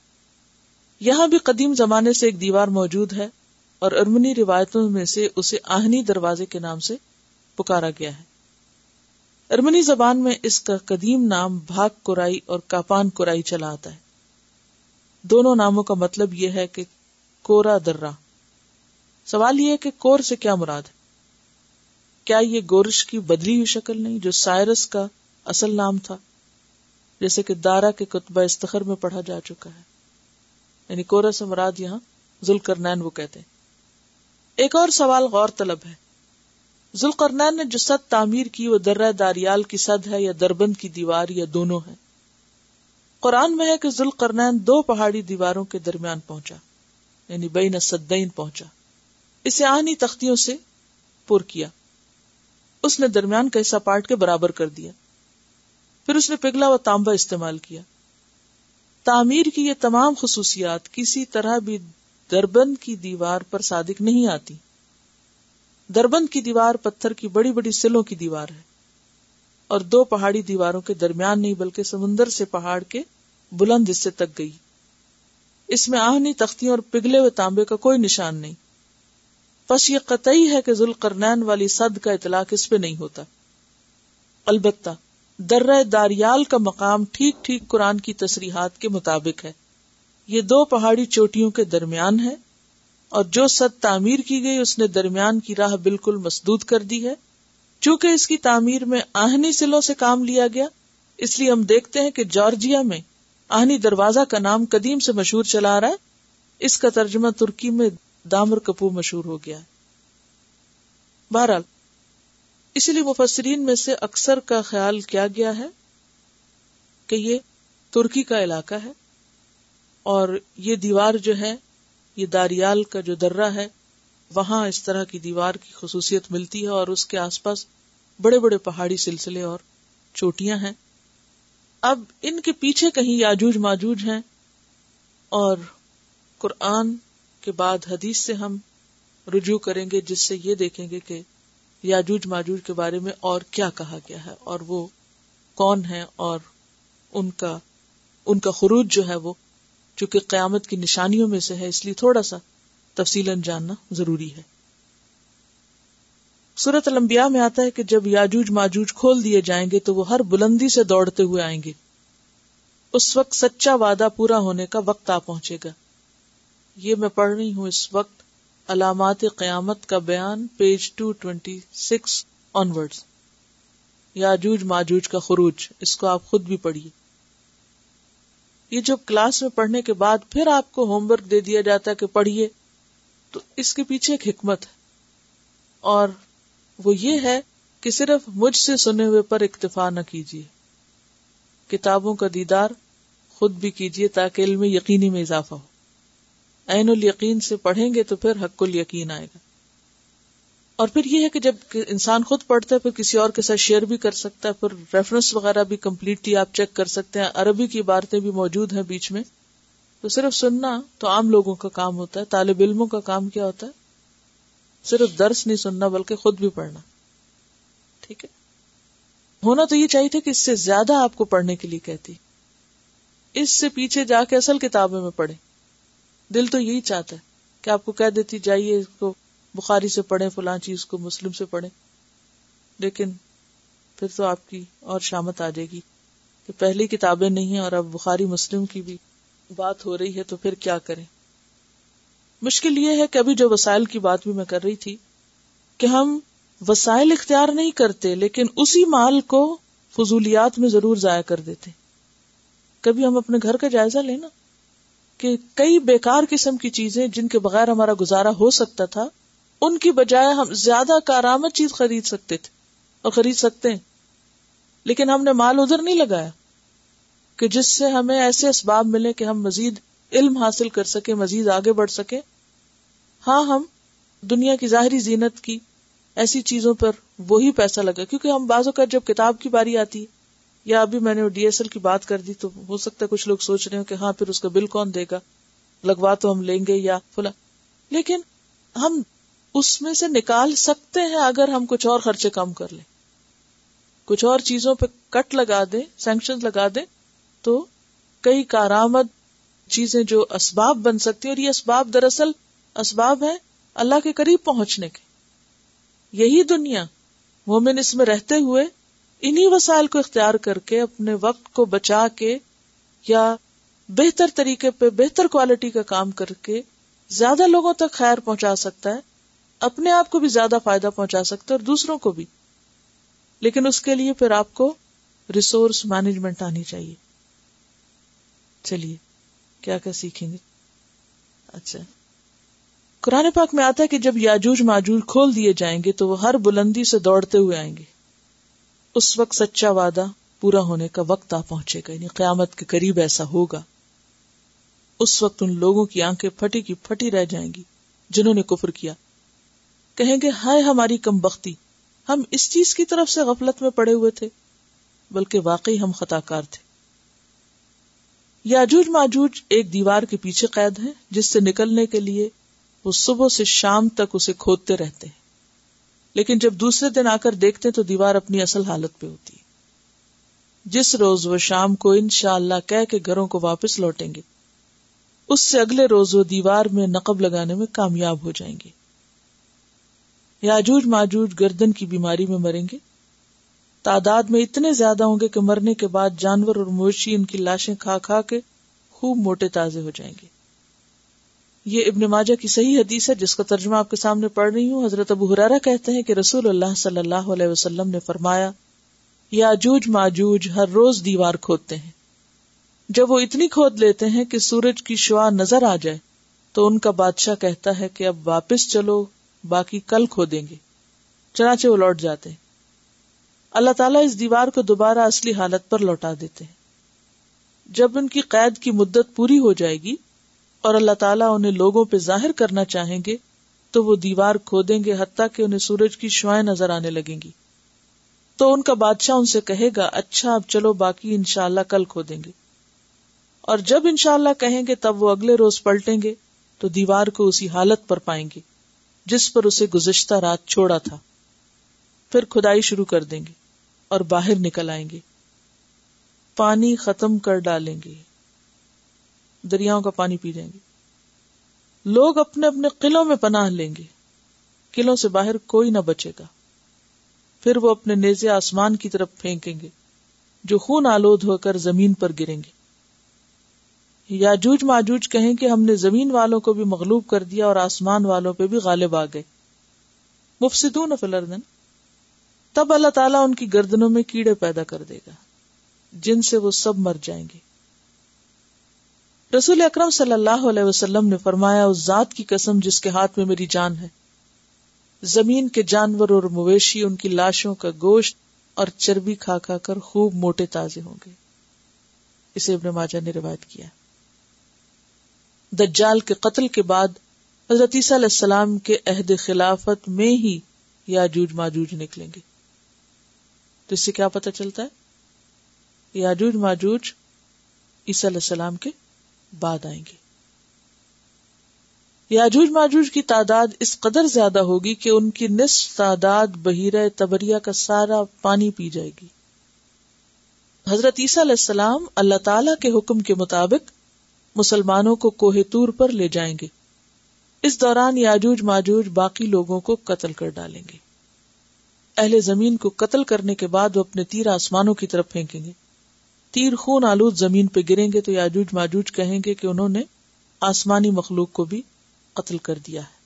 یہاں بھی قدیم زمانے سے ایک دیوار موجود ہے اور ارمنی روایتوں میں سے اسے آہنی دروازے کے نام سے پکارا گیا ہے. ارمنی زبان میں اس کا قدیم نام بھاگ کورائی اور کاپان کورائی چلا آتا ہے. دونوں ناموں کا مطلب یہ ہے کہ کورا درہ. سوال یہ ہے کہ کور سے کیا مراد ہے؟ کیا یہ گورش کی بدلی ہوئی شکل نہیں جو سائرس کا اصل نام تھا، جیسے کہ دارا کے کتبہ استخر میں پڑھا جا چکا ہے؟ یعنی کورا سے مراد یہاں ذوالقرنین وہ کہتے ہیں. ایک اور سوال غور طلب ہے. ذوالقرنین نے جو سد تعمیر کی وہ درہ داریال کی سد ہے یا دربند کی دیوار یا دونوں ہے؟ قرآن میں ہے کہ ذوالقرنین 2 پہاڑی دیواروں کے درمیان پہنچا، یعنی بین السدین پہنچا. اسے آہنی تختیوں سے پر کیا. اس نے درمیان کا حصہ پاٹ کے برابر کر دیا. پھر اس نے پگھلا و تانبا استعمال کیا. تعمیر کی یہ تمام خصوصیات کسی طرح بھی دربند کی دیوار پر صادق نہیں آتی. دربند کی دیوار پتھر کی بڑی بڑی سلوں کی دیوار ہے اور 2 پہاڑی دیواروں کے درمیان نہیں بلکہ سمندر سے پہاڑ کے بلند حصے تک گئی. اس میں آہنی تختیوں اور پگھلے ہوئے تانبے کا کوئی نشان نہیں. بس یہ قطعی ہے کہ ذوالقرنین والی سد کا اطلاق اس پہ نہیں ہوتا. البتہ درہ داریال کا مقام ٹھیک ٹھیک قرآن کی تصریحات کے مطابق ہے. یہ 2 پہاڑی چوٹیوں کے درمیان ہے اور جو سد تعمیر کی گئی اس نے درمیان کی راہ بالکل مسدود کر دی ہے. چونکہ اس کی تعمیر میں آہنی سلوں سے کام لیا گیا، اس لیے ہم دیکھتے ہیں کہ جارجیا میں آہنی دروازہ کا نام قدیم سے مشہور چلا آ رہا ہے. اس کا ترجمہ ترکی میں دامر کپو مشہور ہو گیا ہے. بہرحال اسی لیے مفسرین میں سے اکثر کا خیال کیا گیا ہے کہ یہ ترکی کا علاقہ ہے اور یہ دیوار جو ہے، یہ داریال کا جو درہ ہے، وہاں اس طرح کی دیوار کی خصوصیت ملتی ہے اور اس کے آس پاس بڑے بڑے پہاڑی سلسلے اور چوٹیاں ہیں. اب ان کے پیچھے کہیں یاجوج ماجوج ہیں، اور قرآن کے بعد حدیث سے ہم رجوع کریں گے جس سے یہ دیکھیں گے کہ یاجوج ماجوج کے بارے میں اور کیا کہا گیا ہے اور وہ کون ہیں، اور ان کا خروج جو ہے وہ چونکہ قیامت کی نشانیوں میں سے ہے اس لیے تھوڑا سا تفصیلاً جاننا ضروری ہے. سورۃ الانبیاء میں آتا ہے کہ جب یاجوج ماجوج کھول دیے جائیں گے تو وہ ہر بلندی سے دوڑتے ہوئے آئیں گے. اس وقت سچا وعدہ پورا ہونے کا وقت آ پہنچے گا. یہ میں پڑھ رہی ہوں اس وقت علامات قیامت کا بیان پیج 226 آنورڈز. یاجوج ماجوج کا خروج، اس کو آپ خود بھی پڑھیے. یہ جو کلاس میں پڑھنے کے بعد پھر آپ کو ہوم ورک دے دیا جاتا ہے کہ پڑھیے، تو اس کے پیچھے ایک حکمت ہے، اور وہ یہ ہے کہ صرف مجھ سے سنے ہوئے پر اکتفا نہ کیجیے. کتابوں کا دیدار خود بھی کیجیے تاکہ علم یقینی میں اضافہ ہو. عین الیقین سے پڑھیں گے تو پھر حق الیقین آئے گا. اور پھر یہ ہے کہ جب انسان خود پڑھتا ہے پھر کسی اور کے ساتھ شیئر بھی کر سکتا ہے، پھر ریفرنس وغیرہ بھی کمپلیٹلی آپ چیک کر سکتے ہیں. عربی کی عبارتیں بھی موجود ہیں بیچ میں. تو صرف سننا تو عام لوگوں کا کام ہوتا ہے، طالب علموں کا کام کیا ہوتا ہے؟ صرف درس نہیں سننا بلکہ خود بھی پڑھنا. ٹھیک ہے، ہونا تو یہ چاہیے تھا کہ اس سے زیادہ آپ کو پڑھنے کے لیے کہتی، اس سے پیچھے جا کے اصل کتابوں میں پڑھیں. دل تو یہی چاہتا ہے کہ آپ کو کہہ دیتی جائیے اس کو بخاری سے پڑھیں، فلاں چیز کو مسلم سے پڑھیں، لیکن پھر تو آپ کی اور شامت آ جائے گی کہ پہلی کتابیں نہیں ہیں اور اب بخاری مسلم کی بھی بات ہو رہی ہے، تو پھر کیا کریں. مشکل یہ ہے کہ ابھی جو وسائل کی بات بھی میں کر رہی تھی کہ ہم وسائل اختیار نہیں کرتے لیکن اسی مال کو فضولیات میں ضرور ضائع کر دیتے. کبھی ہم اپنے گھر کا جائزہ لینا کہ کئی بیکار قسم کی چیزیں جن کے بغیر ہمارا گزارا ہو سکتا تھا، ان کی بجائے ہم زیادہ کارآمد چیز خرید سکتے تھے اور خرید سکتے ہیں، لیکن ہم نے مال ادھر نہیں لگایا کہ جس سے ہمیں ایسے اسباب ملے کہ ہم مزید علم حاصل کر سکیں، مزید آگے بڑھ سکیں. ہاں، ہم دنیا کی ظاہری زینت کی ایسی چیزوں پر وہی پیسہ لگا، کیونکہ ہم بعض اوقات جب کتاب کی باری آتی، یا ابھی میں نے ڈی ایس ایل کی بات کر دی تو ہو سکتا ہے کچھ لوگ سوچ رہے ہوں کہ ہاں پھر اس کا بل کون دے گا، لگوا تو ہم لیں گے یا فلاں، لیکن ہم اس میں سے نکال سکتے ہیں اگر ہم کچھ اور خرچے کم کر لیں، کچھ اور چیزوں پہ کٹ لگا دیں، سینکشن لگا دیں، تو کئی کارآمد چیزیں جو اسباب بن سکتی ہیں، اور یہ اسباب دراصل اسباب ہیں اللہ کے قریب پہنچنے کے. یہی دنیا مومن اس میں رہتے ہوئے انہی وسائل کو اختیار کر کے اپنے وقت کو بچا کے یا بہتر طریقے پہ بہتر کوالٹی کا کام کر کے زیادہ لوگوں تک خیر پہنچا سکتا ہے، اپنے آپ کو بھی زیادہ فائدہ پہنچا سکتا ہے اور دوسروں کو بھی. لیکن اس کے لیے پھر آپ کو ریسورس مینجمنٹ آنی چاہیے. چلیے کیا کیا سیکھیں گے. اچھا، قرآن پاک میں آتا ہے کہ جب یاجوج ماجوج کھول دیے جائیں گے تو وہ ہر بلندی سے دوڑتے ہوئے آئیں گے. اس وقت سچا وعدہ پورا ہونے کا وقت آ پہنچے گا، یعنی قیامت کے قریب ایسا ہوگا. اس وقت ان لوگوں کی آنکھیں پھٹی کی پھٹی رہ جائیں گی جنہوں نے کفر کیا. کہیں گے ہائے ہماری کم بختی، ہم اس چیز کی طرف سے غفلت میں پڑے ہوئے تھے، بلکہ واقعی ہم خطا کار تھے. یاجوج ماجوج ایک دیوار کے پیچھے قید ہیں جس سے نکلنے کے لیے وہ صبح سے شام تک اسے کھودتے رہتے ہیں، لیکن جب دوسرے دن آ کر دیکھتے تو دیوار اپنی اصل حالت پہ ہوتی ہے. جس روز وہ شام کو انشاءاللہ کہہ کے گھروں کو واپس لوٹیں گے، اس سے اگلے روز وہ دیوار میں نقب لگانے میں کامیاب ہو جائیں گے. یاجوج ماجوج گردن کی بیماری میں مریں گے، تعداد میں اتنے زیادہ ہوں گے کہ مرنے کے بعد جانور اور مویشی ان کی لاشیں کھا کھا کے خوب موٹے تازے ہو جائیں گے. یہ ابن ماجہ کی صحیح حدیث ہے جس کا ترجمہ آپ کے سامنے پڑھ رہی ہوں. حضرت ابو ہریرہ کہتے ہیں کہ رسول اللہ صلی اللہ علیہ وسلم نے فرمایا، یاجوج ماجوج ہر روز دیوار کھودتے ہیں. جب وہ اتنی کھود لیتے ہیں کہ سورج کی شعاع نظر آ جائے تو ان کا بادشاہ کہتا ہے کہ اب واپس چلو، باقی کل کھودیں گے. چنانچہ وہ لوٹ جاتے ہیں. اللہ تعالیٰ اس دیوار کو دوبارہ اصلی حالت پر لوٹا دیتے ہیں. جب ان کی قید کی مدت پوری ہو جائے گی اور اللہ تعالیٰ انہیں لوگوں پہ ظاہر کرنا چاہیں گے تو وہ دیوار کھودیں گے حتیٰ کہ انہیں سورج کی شعائیں نظر آنے لگیں گی. تو ان کا بادشاہ ان سے کہے گا اچھا اب چلو باقی انشاءاللہ کل کھودیں گے. اور جب انشاءاللہ کہیں گے تب وہ اگلے روز پلٹیں گے تو دیوار کو اسی حالت پر پائیں گے جس پر اسے گزشتہ رات چھوڑا تھا. پھر کھدائی شروع کر دیں گے اور باہر نکل آئیں گے. پانی ختم کر ڈالیں گے، دریاؤں کا پانی پی جائیں گے. لوگ اپنے اپنے قلعوں میں پناہ لیں گے، قلعوں سے باہر کوئی نہ بچے گا. پھر وہ اپنے نیزے آسمان کی طرف پھینکیں گے جو خون آلود ہو کر زمین پر گریں گے. یاجوج ماجوج کہیں کہ ہم نے زمین والوں کو بھی مغلوب کر دیا اور آسمان والوں پہ بھی غالب آ گئے. مفسدون فی الارض. تب اللہ تعالیٰ ان کی گردنوں میں کیڑے پیدا کر دے گا جن سے وہ سب مر جائیں گے. رسول اکرم صلی اللہ علیہ وسلم نے فرمایا، اس ذات کی قسم جس کے ہاتھ میں میری جان ہے، زمین کے جانور اور مویشی ان کی لاشوں کا گوشت اور چربی کھا کھا کر خوب موٹے تازے ہوں گے. اسے ابن ماجہ نے روایت کیا. دجال کے قتل کے بعد حضرت عیسیٰ علیہ السلام کے عہد خلافت میں ہی یاجوج ماجوج نکلیں گے. تو اس سے کیا پتہ چلتا ہے؟ یاجوج ماجوج عیسیٰ علیہ السلام کے بعد آئیں گے. یاجوج ماجوج کی تعداد اس قدر زیادہ ہوگی کہ ان کی نصف تعداد بحیرہ طبریہ کا سارا پانی پی جائے گی. حضرت عیسیٰ علیہ السلام اللہ تعالیٰ کے حکم کے مطابق مسلمانوں کو کوہ طور پر لے جائیں گے. اس دوران یاجوج ماجوج باقی لوگوں کو قتل کر ڈالیں گے. اہل زمین کو قتل کرنے کے بعد وہ اپنے تیر آسمانوں کی طرف پھینکیں گے. تیر خون آلود زمین پہ گریں گے تو یاجوج ماجوج کہیں گے کہ انہوں نے آسمانی مخلوق کو بھی قتل کر دیا ہے.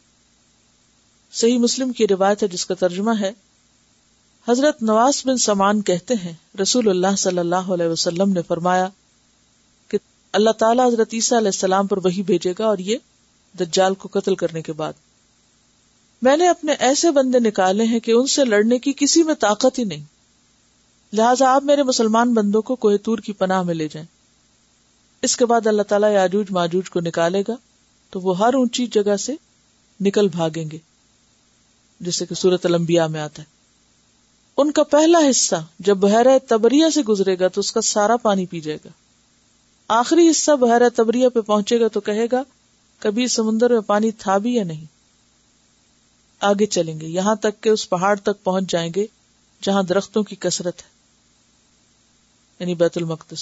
صحیح مسلم کی روایت ہے جس کا ترجمہ ہے، حضرت نواس بن سمان کہتے ہیں رسول اللہ صلی اللہ علیہ وسلم نے فرمایا کہ اللہ تعالیٰ حضرت عیسیٰ علیہ السلام پر وحی بھیجے گا اور یہ دجال کو قتل کرنے کے بعد میں نے اپنے ایسے بندے نکالے ہیں کہ ان سے لڑنے کی کسی میں طاقت ہی نہیں، لہٰذا آپ میرے مسلمان بندوں کو کوہ طور کی پناہ میں لے جائیں. اس کے بعد اللہ تعالیٰ یاجوج ماجوج کو نکالے گا تو وہ ہر اونچی جگہ سے نکل بھاگیں گے، جیسے کہ سورۃ الانبیاء میں آتا ہے. ان کا پہلا حصہ جب بحیرہ طبریہ سے گزرے گا تو اس کا سارا پانی پی جائے گا. آخری حصہ بحیرہ طبریہ پہ پہنچے گا تو کہے گا کبھی سمندر میں پانی تھا بھی یا نہیں. آگے چلیں گے یہاں تک کہ اس پہاڑ تک پہنچ جائیں گے جہاں درختوں کی کثرت ہے، یعنی بیت المقدس،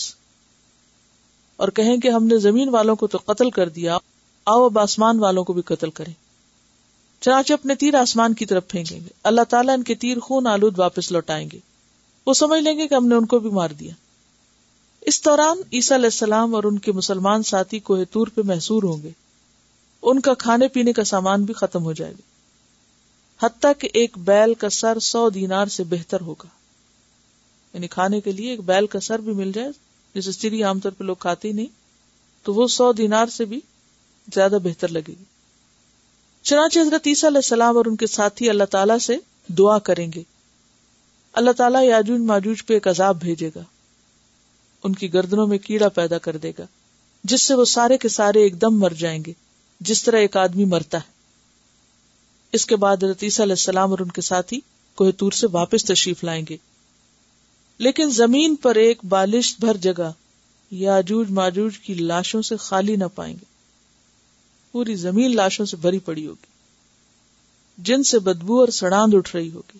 اور کہیں کہ ہم نے زمین والوں کو تو قتل کر دیا، آؤ اب آسمان والوں کو بھی قتل کریں. چنانچہ اپنے تیر آسمان کی طرف پھینکیں گے. اللہ تعالیٰ ان کے تیر خون آلود واپس لوٹائیں گے. وہ سمجھ لیں گے کہ ہم نے ان کو بھی مار دیا. اس دوران عیسیٰ علیہ السلام اور ان کے مسلمان ساتھی کوہ طور پہ محصور ہوں گے. ان کا کھانے پینے کا سامان بھی ختم ہو جائے گا، حتیٰ کہ ایک بیل کا سر 100 دینار سے بہتر ہوگا. یعنی کھانے کے لیے ایک بیل کا سر بھی مل جائے، جیسے سری عام طور پہ لوگ کھاتے ہی نہیں، تو وہ 100 دینار سے بھی زیادہ بہتر لگے گی. چنانچہ حضرت عیسیٰ علیہ السلام اور ان کے ساتھی اللہ تعالیٰ سے دعا کریں گے. اللہ تعالیٰ یاجوج ماجوج پہ ایک عذاب بھیجے گا، ان کی گردنوں میں کیڑا پیدا کر دے گا جس سے وہ سارے کے سارے ایک دم مر جائیں گے جس طرح ایک آدمی مرتا ہے. اس کے بعد حضرت عیسیٰ علیہ السلام اور ان کے ساتھی کوہ طور سے واپس تشریف لائیں گے، لیکن زمین پر ایک بالشت بھر جگہ یاجوج ماجوج کی لاشوں سے خالی نہ پائیں گے. پوری زمین لاشوں سے بھری پڑی ہوگی جن سے بدبو اور سڑاند اٹھ رہی ہوگی.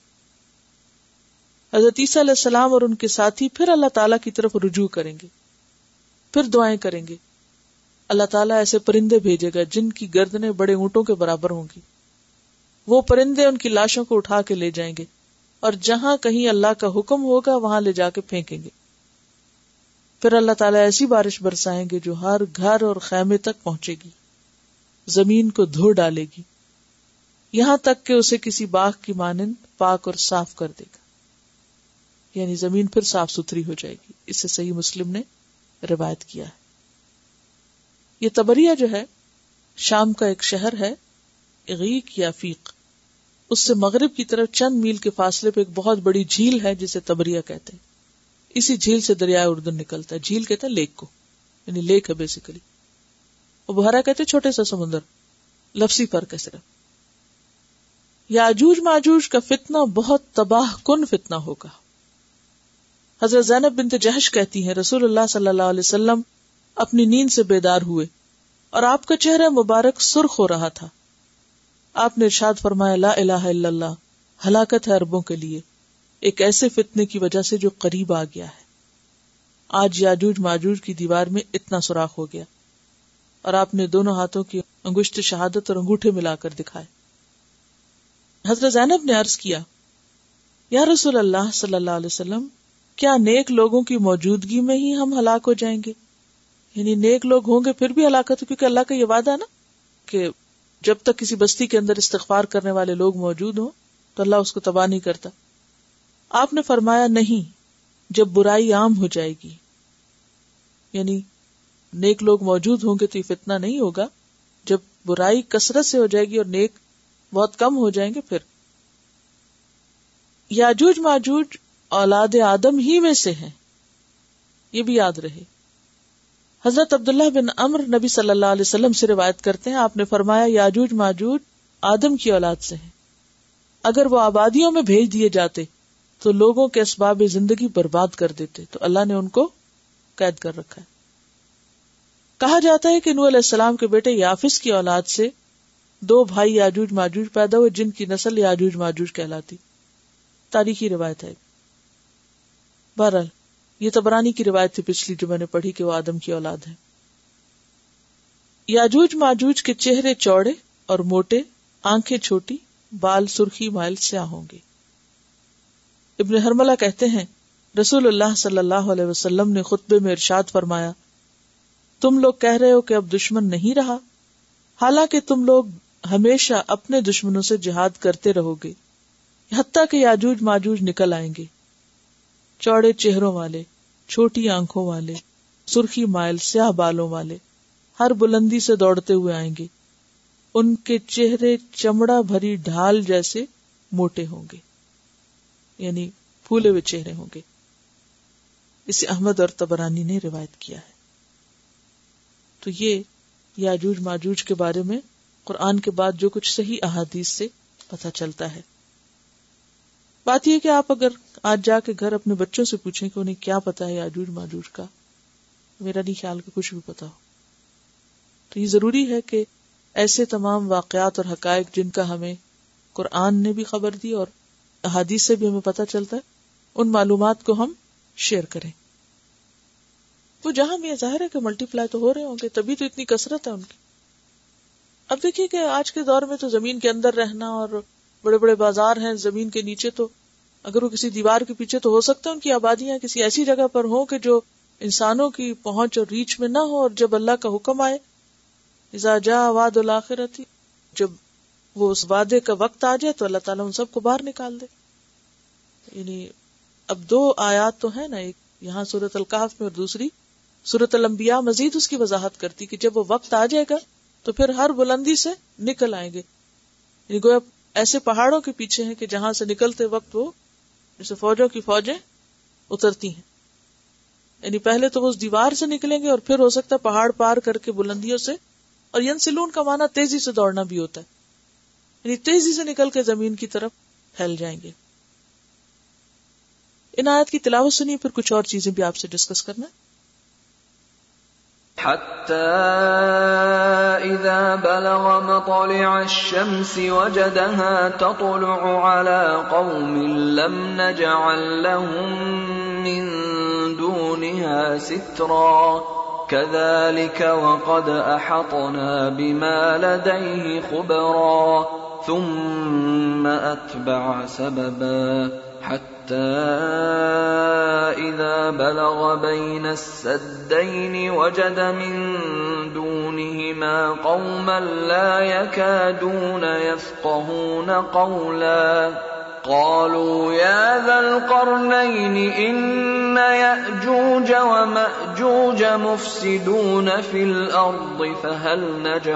حضرت عیسیٰ علیہ السلام اور ان کے ساتھی پھر اللہ تعالیٰ کی طرف رجوع کریں گے، پھر دعائیں کریں گے. اللہ تعالیٰ ایسے پرندے بھیجے گا جن کی گردنیں بڑے اونٹوں کے برابر ہوں گی. وہ پرندے ان کی لاشوں کو اٹھا کے لے جائیں گے اور جہاں کہیں اللہ کا حکم ہوگا وہاں لے جا کے پھینکیں گے. پھر اللہ تعالیٰ ایسی بارش برسائیں گے جو ہر گھر اور خیمے تک پہنچے گی، زمین کو دھو ڈالے گی، یہاں تک کہ اسے کسی باغ کی مانند پاک اور صاف کر دے گا. یعنی زمین پھر صاف ستھری ہو جائے گی. اس سے صحیح مسلم نے روایت کیا ہے. یہ طبریہ جو ہے شام کا ایک شہر ہے، عقیق یا فیق. اس سے مغرب کی طرف چند میل کے فاصلے پہ ایک بہت بڑی جھیل ہے جسے طبریہ کہتے ہیں. اسی جھیل سے دریائے اردن نکلتا ہے. جھیل کہتے ہیں لیک کو، یعنی لیک ہے بیسیکلی. اور بحیرہ کہتے ہیں چھوٹے سا سمندر، لفظی فرق ہے صرف. یاجوج ماجوج کا فتنہ بہت تباہ کن فتنہ ہوگا. حضرت زینب بنت جہش کہتی ہیں رسول اللہ صلی اللہ علیہ وسلم اپنی نیند سے بیدار ہوئے اور آپ کا چہرہ مبارک سرخ ہو رہا تھا. آپ نے ارشاد فرمایا لا الہ الا اللہ، ہلاکت ہے عربوں کے لیے ایک ایسے فتنے کی وجہ سے جو قریب آ گیا ہے. آج یاجوج ماجوج کی دیوار میں اتنا سوراخ ہو گیا. اور آپ نے دونوں ہاتھوں کی انگشت شہادت اور انگوٹھے ملا کر دکھائے. حضرت زینب نے عرض کیا یا رسول اللہ صلی اللہ علیہ وسلم کیا نیک لوگوں کی موجودگی میں ہی ہم ہلاک ہو جائیں گے؟ یعنی نیک لوگ ہوں گے پھر بھی ہلاکت، کیونکہ اللہ کا یہ وعدہ ہے نا کہ جب تک کسی بستی کے اندر استغفار کرنے والے لوگ موجود ہوں تو اللہ اس کو تباہ نہیں کرتا. آپ نے فرمایا نہیں، جب برائی عام ہو جائے گی، یعنی نیک لوگ موجود ہوں گے تو یہ فتنہ نہیں ہوگا. جب برائی کثرت سے ہو جائے گی اور نیک بہت کم ہو جائیں گے پھر. یاجوج ماجوج اولاد آدم ہی میں سے ہیں، یہ بھی یاد رہے. حضرت عبداللہ بن عمر نبی صلی اللہ علیہ وسلم سے روایت کرتے ہیں، آپ نے فرمایا یاجوج ماجوج آدم کی اولاد سے ہیں. اگر وہ آبادیوں میں بھیج دیے جاتے تو لوگوں کے اسباب زندگی برباد کر دیتے، تو اللہ نے ان کو قید کر رکھا ہے. کہا جاتا ہے کہ نوح علیہ السلام کے بیٹے یافس کی اولاد سے 2 بھائی یاجوج ماجوج پیدا ہوئے جن کی نسل یاجوج ماجوج کہلاتی. تاریخی روایت ہے. بہرحال یہ طبرانی کی روایت تھی پچھلی جو میں نے پڑھی کہ وہ آدم کی اولاد ہے. یاجوج ماجوج کے چہرے چوڑے اور موٹے، آنکھیں چھوٹی، بال سرخی مائل سیاہ ہوں گے. ابن حرملہ کہتے ہیں رسول اللہ صلی اللہ علیہ وسلم نے خطبے میں ارشاد فرمایا تم لوگ کہہ رہے ہو کہ اب دشمن نہیں رہا، حالانکہ تم لوگ ہمیشہ اپنے دشمنوں سے جہاد کرتے رہو گے حتیٰ کہ یاجوج ماجوج نکل آئیں گے. چوڑے چہروں والے، چھوٹی آنکھوں والے، سرخی مائل سیاہ بالوں والے، ہر بلندی سے دوڑتے ہوئے آئیں گے. ان کے چہرے چمڑا بھری ڈھال جیسے موٹے ہوں گے، یعنی پھولے ہوئے چہرے ہوں گے. اسے احمد اور طبرانی نے روایت کیا ہے. تو یہ یاجوج ماجوج کے بارے میں قرآن کے بعد جو کچھ صحیح احادیث سے پتہ چلتا ہے. بات یہ کہ آپ اگر آج جا کے گھر اپنے بچوں سے پوچھیں کہ انہیں کیا پتا ہے یاجوج ماجوج کا، میرا نہیں خیال کہ کچھ بھی پتا ہو. تو یہ ضروری ہے کہ ایسے تمام واقعات اور حقائق جن کا ہمیں قرآن نے بھی خبر دی اور احادیث سے بھی ہمیں پتہ چلتا ہے، ان معلومات کو ہم شیئر کریں. وہ جہاں میں ظاہر ہے کہ ملٹی پلائی تو ہو رہے ہوں گے، تبھی تو اتنی کثرت ہے ان کی. اب دیکھیے کہ آج کے دور میں تو زمین کے اندر رہنا اور بڑے بڑے بازار ہیں زمین کے نیچے، تو اگر وہ کسی دیوار کے پیچھے تو ہو سکتا ہے ان کی آبادیاں کسی ایسی جگہ پر ہوں کہ جو انسانوں کی پہنچ اور ریچ میں نہ ہو، اور جب اللہ کا حکم آئے اذا جاء وعد الآخرۃ، جب وہ اس وعدے کا وقت آ جائے تو اللہ تعالیٰ ان سب کو باہر نکال دے. یعنی اب 2 آیات تو ہیں نا، ایک یہاں سورۃ الکہف میں اور دوسری سورۃ الانبیاء مزید اس کی وضاحت کرتی کہ جب وہ وقت آ جائے گا تو پھر ہر بلندی سے نکل آئیں گے. یعنی گویا ایسے پہاڑوں کے پیچھے ہیں کہ جہاں سے نکلتے وقت وہ جیسے فوجوں کی فوجیں اترتی ہیں. یعنی پہلے تو وہ اس دیوار سے نکلیں گے اور پھر ہو سکتا ہے پہاڑ پار کر کے بلندیوں سے، اور ینسلون کا معنی تیزی سے دوڑنا بھی ہوتا ہے، یعنی تیزی سے نکل کے زمین کی طرف پھیل جائیں گے. ان آیات کی تلاوت سنیے، پھر کچھ اور چیزیں بھی آپ سے ڈسکس کرنا. حتى إذا بلغ مطلع الشمس وجدها تطلع على قوم لم نجعل لهم من دونها سترا كذلك وقد أحطنا بما لديه خبرا ثم أتبع سببا حتى إذا بلغ بين السدين وجد من دونهما قوما لا يكادون يفقهون قولا قالوا يا ذا القرنين إن يأجوج ومأجوج مفسدون في الأرض فهل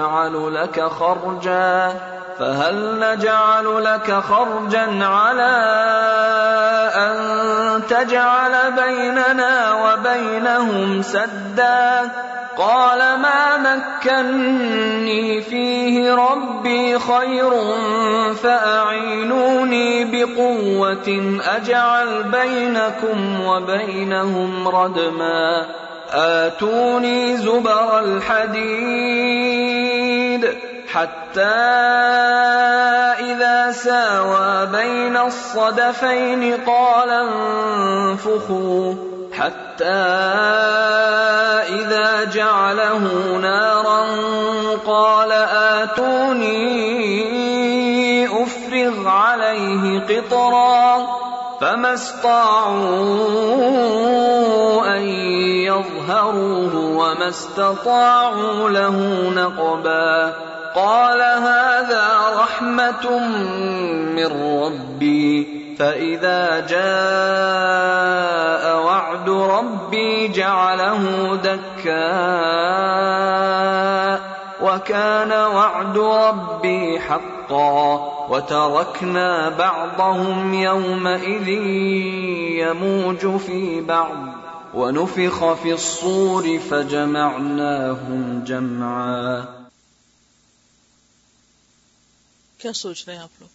نجعل لك خرجا على أن تجعل بيننا وبينهم سدا قال ما مكنني فيه ربي خير فأعينوني بقوة أجعل بينكم وبينهم ردما آتوني زبر الحديد حتى إذا ساوى بين الصدفين قال انفخوا حتى إذا جعله نارا قال آتوني أفرغ عليه قطرا فما استطاعوا أن يظهروه وما استطاعوا له نقبا قال هذا رحمة من ربي فإذا جاء وعد ربي جعله دكاء وكان وعد ربي حقا وتركنا بعضهم يومئذ يموج في بعض ونفخ في الصور فجمعناهم جمعا. کیا سوچ رہے ہیں آپ لوگ؟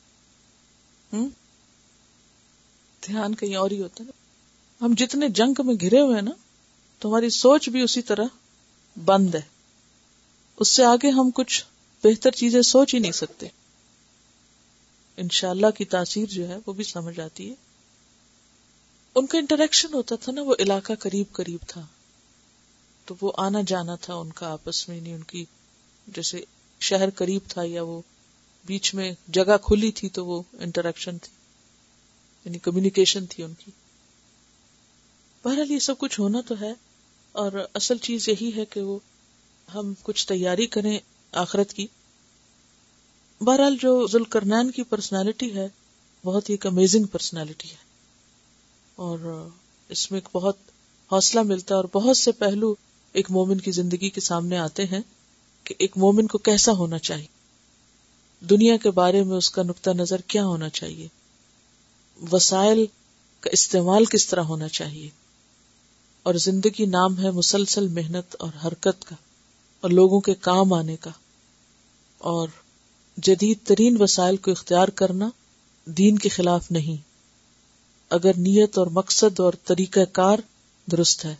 دھیان کہیں اور ہی ہوتا ہے نا. ہم جتنے جنگ میں گھرے ہوئے ہیں نا تو ہماری سوچ بھی اسی طرح بند ہے. اس سے آگے ہم کچھ بہتر چیزیں سوچ ہی نہیں سکتے. انشاءاللہ کی تاثیر جو ہے وہ بھی سمجھ آتی ہے. ان کا انٹریکشن ہوتا تھا نا, وہ علاقہ قریب قریب تھا تو وہ آنا جانا تھا ان کا آپس میں, نہیں ان کی جیسے شہر قریب تھا یا وہ بیچ میں جگہ کھلی تھی تو وہ انٹریکشن تھی, یعنی کمیونیکیشن تھی ان کی. بہرحال یہ سب کچھ ہونا تو ہے, اور اصل چیز یہی ہے کہ وہ ہم کچھ تیاری کریں آخرت کی. بہرحال جو ذوالقرنین کی پرسنالٹی ہے بہت ہی ایک امیزنگ پرسنالٹی ہے, اور اس میں ایک بہت حوصلہ ملتا ہے, اور بہت سے پہلو ایک مومن کی زندگی کے سامنے آتے ہیں کہ ایک مومن کو کیسا ہونا چاہیے, دنیا کے بارے میں اس کا نقطہ نظر کیا ہونا چاہیے, وسائل کا استعمال کس طرح ہونا چاہیے, اور زندگی نام ہے مسلسل محنت اور حرکت کا اور لوگوں کے کام آنے کا, اور جدید ترین وسائل کو اختیار کرنا دین کے خلاف نہیں اگر نیت اور مقصد اور طریقہ کار درست ہے.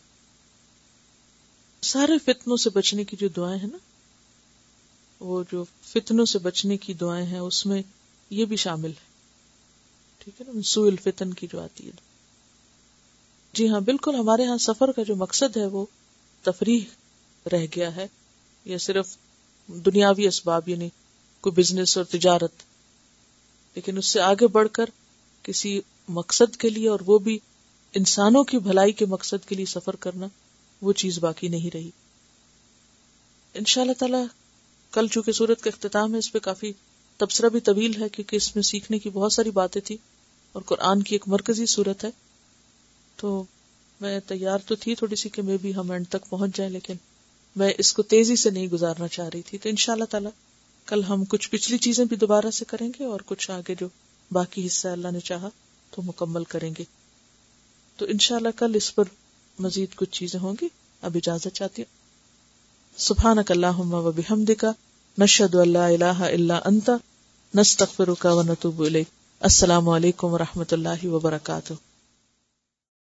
سارے فتنوں سے بچنے کی جو دعائیں ہیں نا, وہ جو فتنوں سے بچنے کی دعائیں ہیں اس میں یہ بھی شامل ہے, ٹھیک ہے نا, سوء الفتن کی جو آتی ہے. جی ہاں بالکل, ہمارے ہاں سفر کا جو مقصد ہے وہ تفریح رہ گیا ہے, یا صرف دنیاوی اسباب, یعنی کوئی بزنس اور تجارت, لیکن اس سے آگے بڑھ کر کسی مقصد کے لیے, اور وہ بھی انسانوں کی بھلائی کے مقصد کے لیے سفر کرنا, وہ چیز باقی نہیں رہی. انشاءاللہ تعالی کل چونکہ سورت کا اختتام ہے, اس پہ کافی تبصرہ بھی طویل ہے کیونکہ اس میں سیکھنے کی بہت ساری باتیں تھی, اور قرآن کی ایک مرکزی سورت ہے. تو میں تیار تو تھی تھوڑی سی کہ میں بھی ہم اینڈ تک پہنچ جائیں, لیکن میں اس کو تیزی سے نہیں گزارنا چاہ رہی تھی. تو انشاءاللہ تعالی کل ہم کچھ پچھلی چیزیں بھی دوبارہ سے کریں گے, اور کچھ آگے جو باقی حصہ اللہ نے چاہا تو مکمل کریں گے. تو انشاءاللہ کل اس پر مزید کچھ چیزیں ہوں گی. اب اجازت چاہتی ہوں. سبحانک اللہم و بحمدک, نشہد ان لا الہ الا انت, نستغفرک و نتوب الیک. السلام علیکم و رحمۃ اللہ وبرکاتہ.